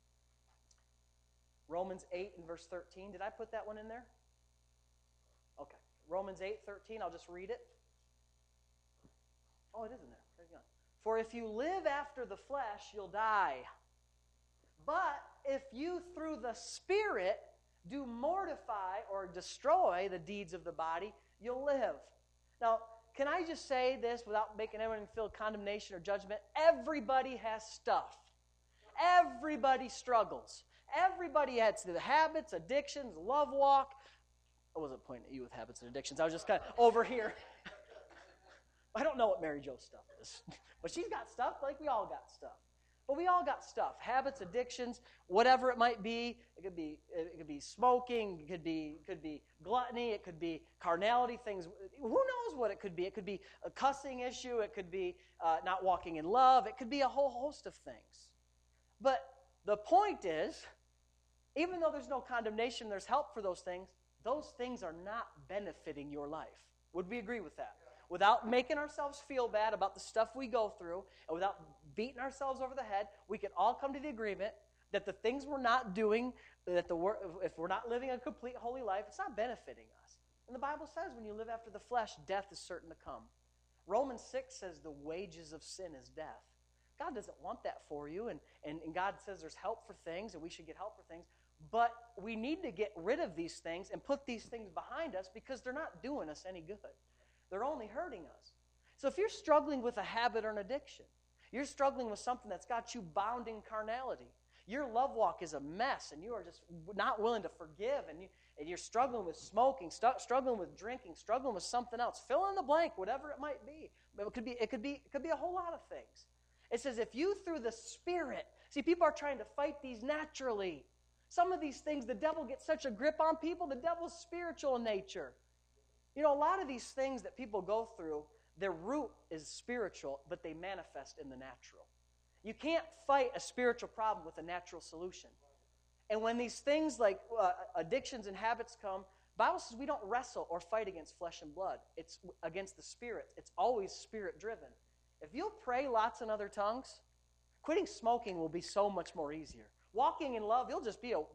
Romans 8 and verse 13. Did I put that one in there? Okay. Romans 8:13. I'll just read it. Oh, it is in there. Praise God. For if you live after the flesh, you'll die. But if you through the Spirit do mortify or destroy the deeds of the body, you'll live. Now, can I just say this without making anyone feel condemnation or judgment? Everybody has stuff. Everybody struggles. Everybody has the habits, addictions, love walk. I wasn't pointing at you with habits and addictions. I was just kind of over here. I don't know what Mary Jo's stuff is. But she's got stuff like we all got stuff. But we all got stuff. Habits, addictions, whatever it might be. It could be smoking. It could be gluttony. It could be carnality things. Who knows what it could be? It could be a cussing issue. It could be not walking in love. It could be a whole host of things. But the point is, even though there's no condemnation, there's help for those things are not benefiting your life. Would we agree with that? Without making ourselves feel bad about the stuff we go through, and without beating ourselves over the head, we can all come to the agreement that the things we're not doing, if we're not living a complete holy life, it's not benefiting us. And the Bible says when you live after the flesh, death is certain to come. Romans 6 says the wages of sin is death. God doesn't want that for you, and God says there's help for things, and we should get help for things. But we need to get rid of these things and put these things behind us because they're not doing us any good. They're only hurting us. So if you're struggling with a habit or an addiction, you're struggling with something that's got you bound in carnality, your love walk is a mess, and you are just not willing to forgive, and you're struggling with smoking, struggling with drinking, struggling with something else, fill in the blank, whatever it might be. It could be a whole lot of things. It says if you through the Spirit, see, people are trying to fight these naturally. Some of these things, the devil gets such a grip on people, the devil's spiritual in nature. You know, a lot of these things that people go through, their root is spiritual, but they manifest in the natural. You can't fight a spiritual problem with a natural solution. And when these things like addictions and habits come, the Bible says we don't wrestle or fight against flesh and blood. It's against the Spirit. It's always Spirit-driven. If you'll pray lots in other tongues, quitting smoking will be so much more easier. Walking in love, you'll just be a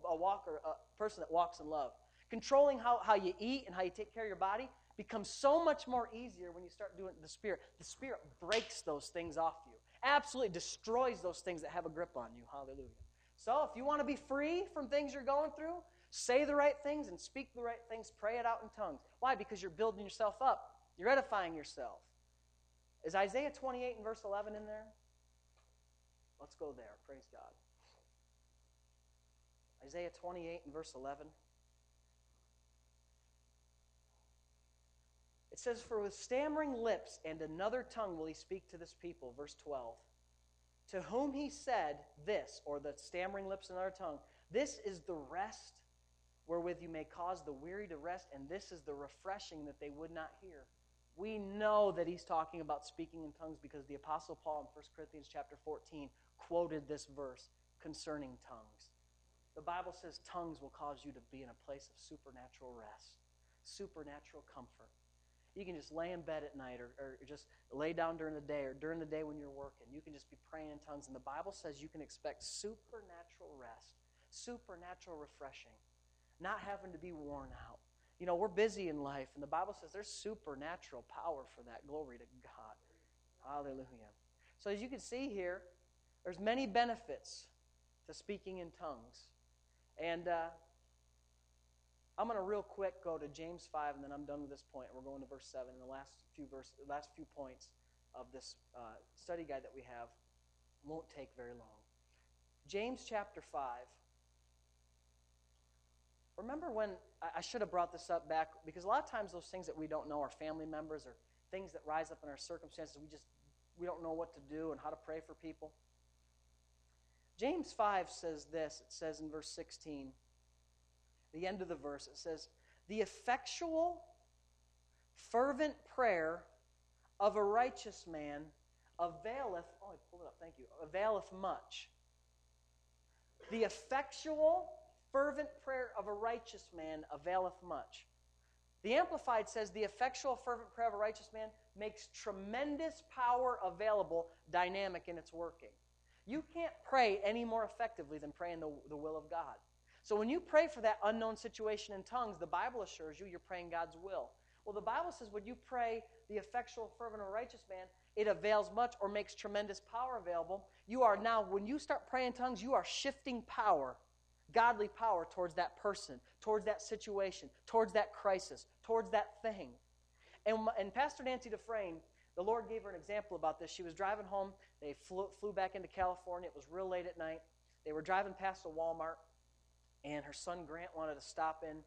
person that walks in love. Controlling how you eat and how you take care of your body becomes so much more easier when you start doing it in the Spirit. The Spirit breaks those things off you. Absolutely destroys those things that have a grip on you. Hallelujah. So if you want to be free from things you're going through, say the right things and speak the right things. Pray it out in tongues. Why? Because you're building yourself up. You're edifying yourself. Is Isaiah 28 and verse 11 in there? Let's go there. Praise God. Isaiah 28 and verse 11. It says, "For with stammering lips and another tongue will he speak to this people." Verse 12. "To whom he said this," or the stammering lips and another tongue, "This is the rest wherewith you may cause the weary to rest, and this is the refreshing that they would not hear." We know that he's talking about speaking in tongues because the Apostle Paul in 1 Corinthians chapter 14 quoted this verse concerning tongues. The Bible says tongues will cause you to be in a place of supernatural rest, supernatural comfort. You can just lay in bed at night or just lay down during the day or during the day when you're working. You can just be praying in tongues. And the Bible says you can expect supernatural rest, supernatural refreshing, not having to be worn out. You know, we're busy in life, and the Bible says there's supernatural power for that. Glory to God. Hallelujah. So as you can see here, there's many benefits to speaking in tongues. And I'm going to real quick go to James 5, and then I'm done with this point. We're going to verse 7, and the last few points of this study guide that we have won't take very long. James chapter 5. Remember when, I should have brought this up back, because a lot of times those things that we don't know are family members or things that rise up in our circumstances. We don't know what to do and how to pray for people. James 5 says this. It says in verse 16, the end of the verse, it says, "The effectual, fervent prayer of a righteous man availeth," I pulled it up, thank you, "availeth much." The effectual, fervent prayer of a righteous man availeth much. The Amplified says, "The effectual, fervent prayer of a righteous man makes tremendous power available, dynamic in its working." You can't pray any more effectively than praying the will of God. So when you pray for that unknown situation in tongues, the Bible assures you you're praying God's will. Well, the Bible says when you pray the effectual, fervent, or righteous man, it avails much or makes tremendous power available. You are now, when you start praying in tongues, you are shifting power, godly power, towards that person, towards that situation, towards that crisis, towards that thing. And Pastor Nancy Dufresne, the Lord gave her an example about this. She was driving home. They flew back into California. It was real late at night. They were driving past a Walmart, and her son Grant wanted to stop in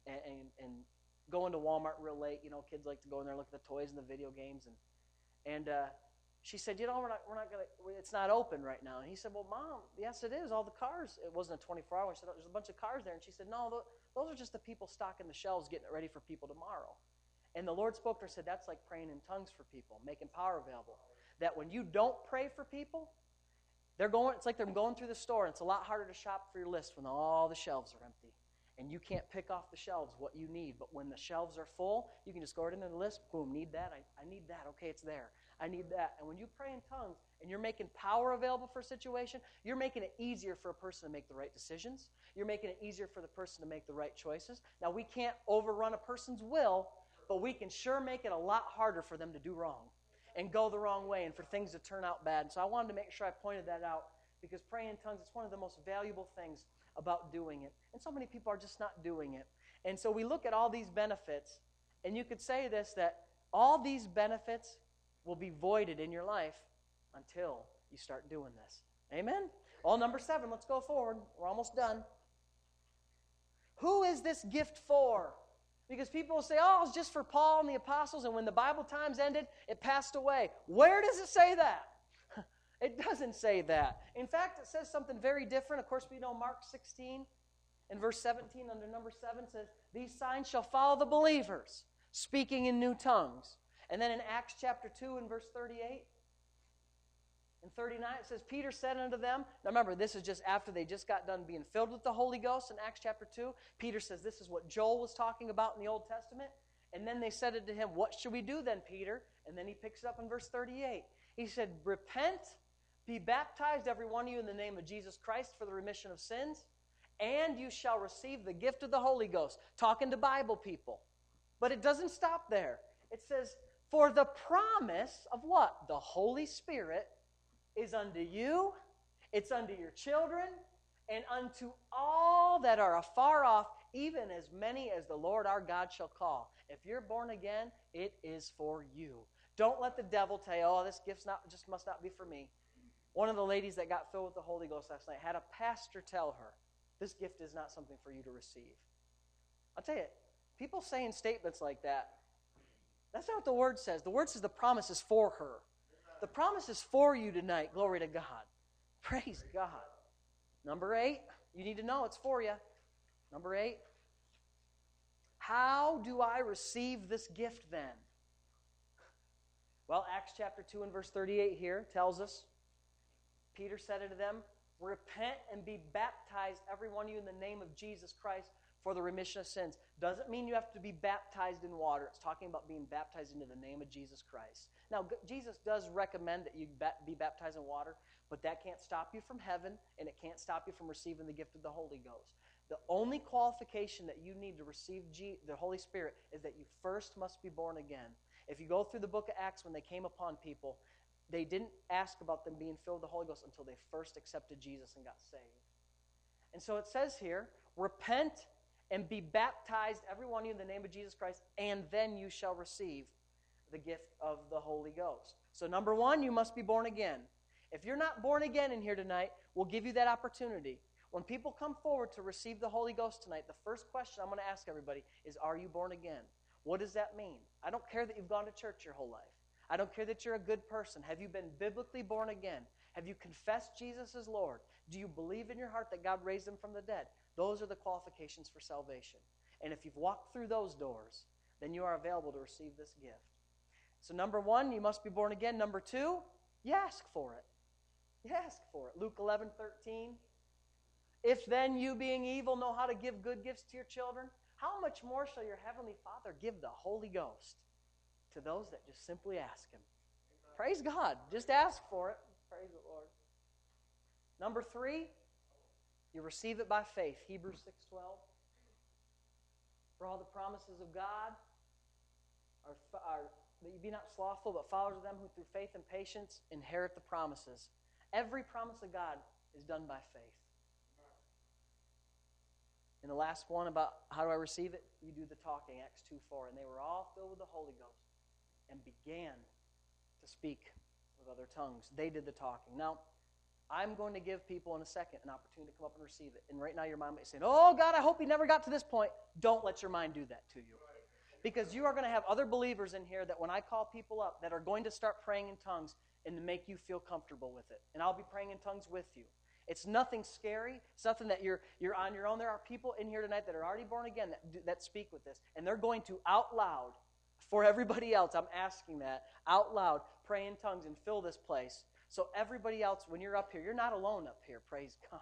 and go into Walmart real late. You know, kids like to go in there and look at the toys and the video games. And she said, "You know, we're not going to, it's not open right now." And he said, "Well, Mom, yes, it is. All the cars." It wasn't a 24-hour. She said, "There's a bunch of cars there." And she said, "No, those are just the people stocking the shelves, getting it ready for people tomorrow." And the Lord spoke to her and said, "That's like praying in tongues for people, making power available. That when you don't pray for people, it's like they're going through the store, and it's a lot harder to shop for your list when all the shelves are empty. And you can't pick off the shelves what you need. But when the shelves are full, you can just go right into the list. Boom, need that. I need that. Okay, it's there. I need that." And when you pray in tongues and you're making power available for a situation, you're making it easier for a person to make the right decisions. You're making it easier for the person to make the right choices. Now, we can't overrun a person's will, but we can sure make it a lot harder for them to do wrong and go the wrong way and for things to turn out bad. So I wanted to make sure I pointed that out, because praying in tongues, it's one of the most valuable things about doing it. And so many people are just not doing it. And so we look at all these benefits, and you could say this, that all these benefits will be voided in your life until you start doing this. Amen? Well, number 7, let's go forward. We're almost done. Who is this gift for? Because people will say, "Oh, it's just for Paul and the apostles, and when the Bible times ended, it passed away." Where does it say that? It doesn't say that. In fact, it says something very different. Of course, we know Mark 16 and verse 17 under number 7 says, "These signs shall follow the believers, speaking in new tongues." And then in Acts chapter 2 and verse 38 and 39, it says, "Peter said unto them," now remember, this is just after they just got done being filled with the Holy Ghost in Acts chapter 2. Peter says this is what Joel was talking about in the Old Testament. And then they said unto him, "What should we do then, Peter?" And then he picks it up in verse 38. He said, "Repent, be baptized every one of you in the name of Jesus Christ for the remission of sins, and you shall receive the gift of the Holy Ghost." Talking to Bible people. But it doesn't stop there. It says, "For the promise of" what? The Holy Spirit "is unto you, it's unto your children, and unto all that are afar off, even as many as the Lord our God shall call. If you're born again, it is for you. Don't let the devil tell you, oh, this gift just must not be for me. One of the ladies that got filled with the Holy Ghost last night had a pastor tell her, this gift is not something for you to receive. I'll tell you, people saying statements like that, that's not what the Word says. The Word says the promise is for her. The promise is for you tonight. Glory to God. Praise God. Number 8, you need to know it's for you. Number 8, how do I receive this gift then? Well, Acts chapter 2 and verse 38 here tells us, Peter said unto them, repent and be baptized, every one of you, in the name of Jesus Christ for the remission of sins. Doesn't mean you have to be baptized in water. It's talking about being baptized into the name of Jesus Christ. Now, Jesus does recommend that you be baptized in water, but that can't stop you from heaven, and it can't stop you from receiving the gift of the Holy Ghost. The only qualification that you need to receive the Holy Spirit is that you first must be born again. If you go through the book of Acts, when they came upon people, they didn't ask about them being filled with the Holy Ghost until they first accepted Jesus and got saved. And so it says here, repent and be baptized, every one of you, in the name of Jesus Christ, and then you shall receive the gift of the Holy Ghost. So number 1, you must be born again. If you're not born again in here tonight, we'll give you that opportunity. When people come forward to receive the Holy Ghost tonight, the first question I'm going to ask everybody is, are you born again? What does that mean? I don't care that you've gone to church your whole life. I don't care that you're a good person. Have you been biblically born again? Have you confessed Jesus as Lord? Do you believe in your heart that God raised him from the dead? Those are the qualifications for salvation. And if you've walked through those doors, then you are available to receive this gift. So number 1, you must be born again. Number 2, you ask for it. You ask for it. Luke 11:13. If then you, being evil, know how to give good gifts to your children, how much more shall your heavenly Father give the Holy Ghost to those that just simply ask him? Praise God. Just ask for it. Praise the Lord. Number 3, you receive it by faith. Hebrews 6:12. For all the promises of God are that you be not slothful, but followers of them who through faith and patience inherit the promises. Every promise of God is done by faith. And the last one about how do I receive it? You do the talking, Acts 2:4. And they were all filled with the Holy Ghost and began to speak with other tongues. They did the talking. Now, I'm going to give people in a second an opportunity to come up and receive it. And right now your mind may be saying, oh, God, I hope he never got to this point. Don't let your mind do that to you. Because you are going to have other believers in here that when I call people up that are going to start praying in tongues and to make you feel comfortable with it. And I'll be praying in tongues with you. It's nothing scary. It's nothing that you're on your own. There are people in here tonight that are already born again that speak with this. And they're going to out loud, for everybody else, I'm asking that, out loud, pray in tongues and fill this place. So everybody else, when you're up here, you're not alone up here, praise God.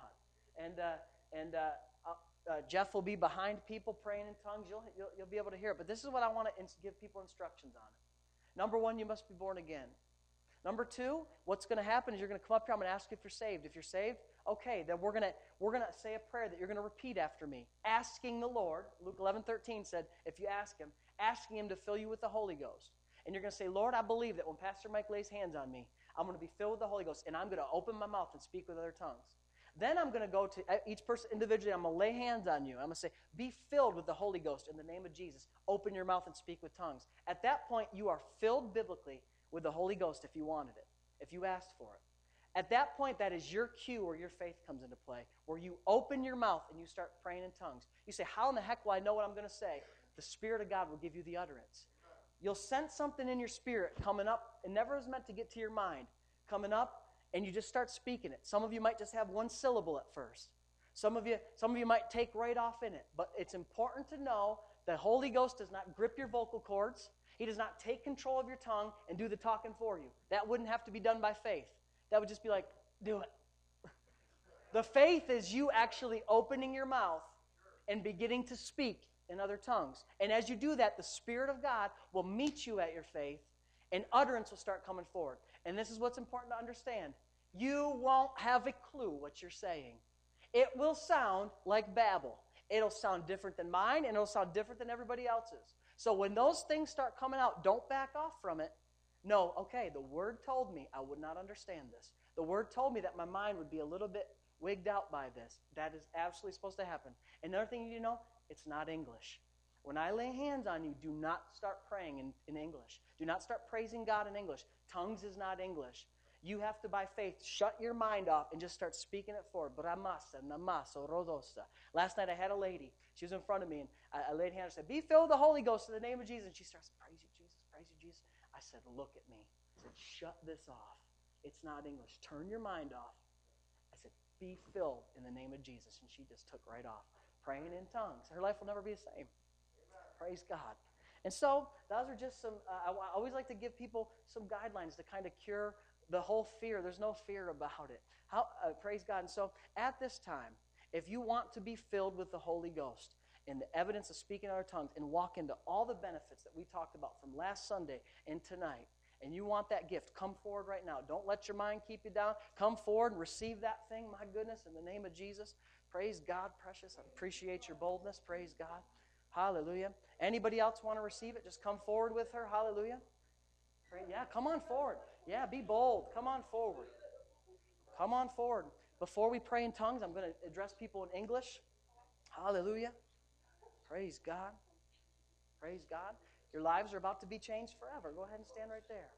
And Jeff will be behind people praying in tongues. You'll be able to hear it. But this is what I want to give people instructions on it. Number 1, you must be born again. Number 2, what's going to happen is you're going to come up here. I'm going to ask you if you're saved. If you're saved, okay, then we're going to say a prayer that you're going to repeat after me. Asking the Lord, Luke 11:13 said, if you ask him, asking him to fill you with the Holy Ghost. And you're going to say, Lord, I believe that when Pastor Mike lays hands on me, I'm going to be filled with the Holy Ghost, and I'm going to open my mouth and speak with other tongues. Then I'm going to go to each person individually. I'm going to lay hands on you. I'm going to say, be filled with the Holy Ghost in the name of Jesus. Open your mouth and speak with tongues. At that point, you are filled biblically with the Holy Ghost if you wanted it, if you asked for it. At that point, that is your cue where your faith comes into play, where you open your mouth and you start praying in tongues. You say, how in the heck will I know what I'm going to say? The Spirit of God will give you the utterance. You'll sense something in your spirit coming up. It never is meant to get to your mind. Coming up, and you just start speaking it. Some of you might just have one syllable at first. Some of you might take right off in it. But it's important to know that Holy Ghost does not grip your vocal cords. He does not take control of your tongue and do the talking for you. That wouldn't have to be done by faith. That would just be like, do it. The faith is you actually opening your mouth and beginning to speak in other tongues. And as you do that, the Spirit of God will meet you at your faith, and utterance will start coming forward. And this is what's important to understand. You won't have a clue what you're saying. It will sound like babble. It'll sound different than mine, and it'll sound different than everybody else's. So when those things start coming out, don't back off from it. No, okay, the Word told me I would not understand this. The Word told me that my mind would be a little bit wigged out by this. That is absolutely supposed to happen. Another thing you need to know, It's not English. When I lay hands on you, do not start praying in English. Do not start praising God in English. Tongues is not English. You have to, by faith, shut your mind off and just start speaking it forward. Bramasa, namaso, rodosa. Last night I had a lady. She was in front of me, and I laid hands and said, be filled with the Holy Ghost in the name of Jesus. And she starts, praise you, Jesus, praise you, Jesus. I said, look at me. I said, shut this off. It's not English. Turn your mind off. I said, be filled in the name of Jesus. And she just took right off, praying in tongues. Her life will never be the same. Praise God. And so those are just some, I always like to give people some guidelines to kind of cure the whole fear. There's no fear about it. Praise God. And so at this time, if you want to be filled with the Holy Ghost and the evidence of speaking in other tongues and walk into all the benefits that we talked about from last Sunday and tonight, and you want that gift, come forward right now. Don't let your mind keep you down. Come forward and receive that thing, my goodness, in the name of Jesus. Praise God, precious. I appreciate your boldness. Praise God. Hallelujah. Anybody else want to receive it? Just come forward with her. Hallelujah. Yeah, come on forward. Yeah, be bold. Come on forward. Come on forward. Before we pray in tongues, I'm going to address people in English. Hallelujah. Praise God. Praise God. Your lives are about to be changed forever. Go ahead and stand right there.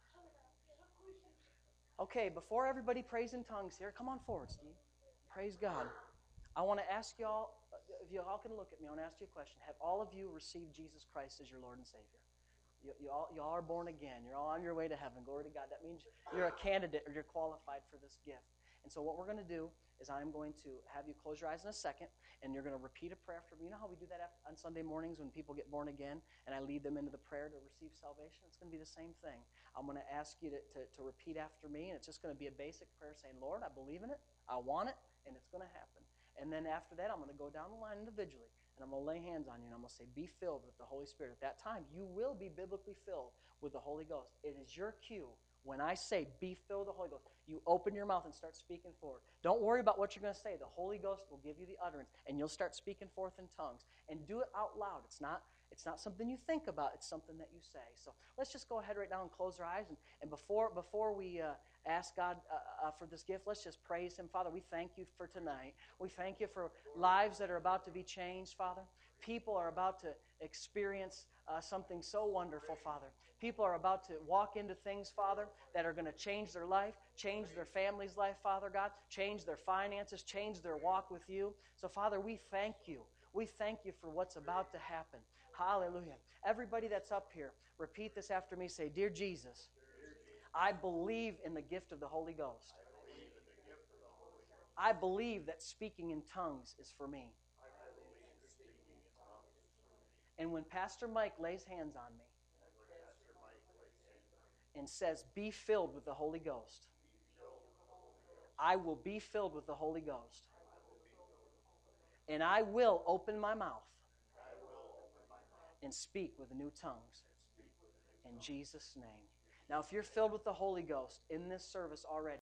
Okay, before everybody prays in tongues here, come on forward, Steve. Praise God. I want to ask y'all, if you all can look at me, I want to ask you a question. Have all of you received Jesus Christ as your Lord and Savior? You all are born again. You're all on your way to heaven. Glory to God. That means you're a candidate or you're qualified for this gift. And so what we're going to do is I'm going to have you close your eyes in a second, and you're going to repeat a prayer after me. You know how we do that on Sunday mornings when people get born again, and I lead them into the prayer to receive salvation? It's going to be the same thing. I'm going to ask you to repeat after me, and it's just going to be a basic prayer saying, Lord, I believe in it, I want it, and it's going to happen. And then after that, I'm going to go down the line individually, and I'm going to lay hands on you, and I'm going to say, be filled with the Holy Spirit. At that time, you will be biblically filled with the Holy Ghost. It is your cue. When I say, be filled with the Holy Ghost, you open your mouth and start speaking forward. Don't worry about what you're going to say. The Holy Ghost will give you the utterance, and you'll start speaking forth in tongues. And do it out loud. It's not something you think about. It's something that you say. So let's just go ahead right now and close our eyes. And before we ask God for this gift, let's just praise Him. Father, we thank you for tonight. We thank you for lives that are about to be changed, Father. People are about to experience something so wonderful, Father. People are about to walk into things, Father, that are going to change their life, change their family's life, Father God, change their finances, change their walk with you. So, Father, we thank you. We thank you for what's about to happen. Hallelujah. Everybody that's up here, repeat this after me. Say, Dear Jesus, I believe in the gift of the Holy Ghost. I believe that speaking in tongues is for me. And when Pastor Mike lays hands on me and says, be filled with the Holy Ghost, I will be filled with the Holy Ghost. And I will open my mouth and speak with new tongues. In Jesus' name. Now, if you're filled with the Holy Ghost in this service already,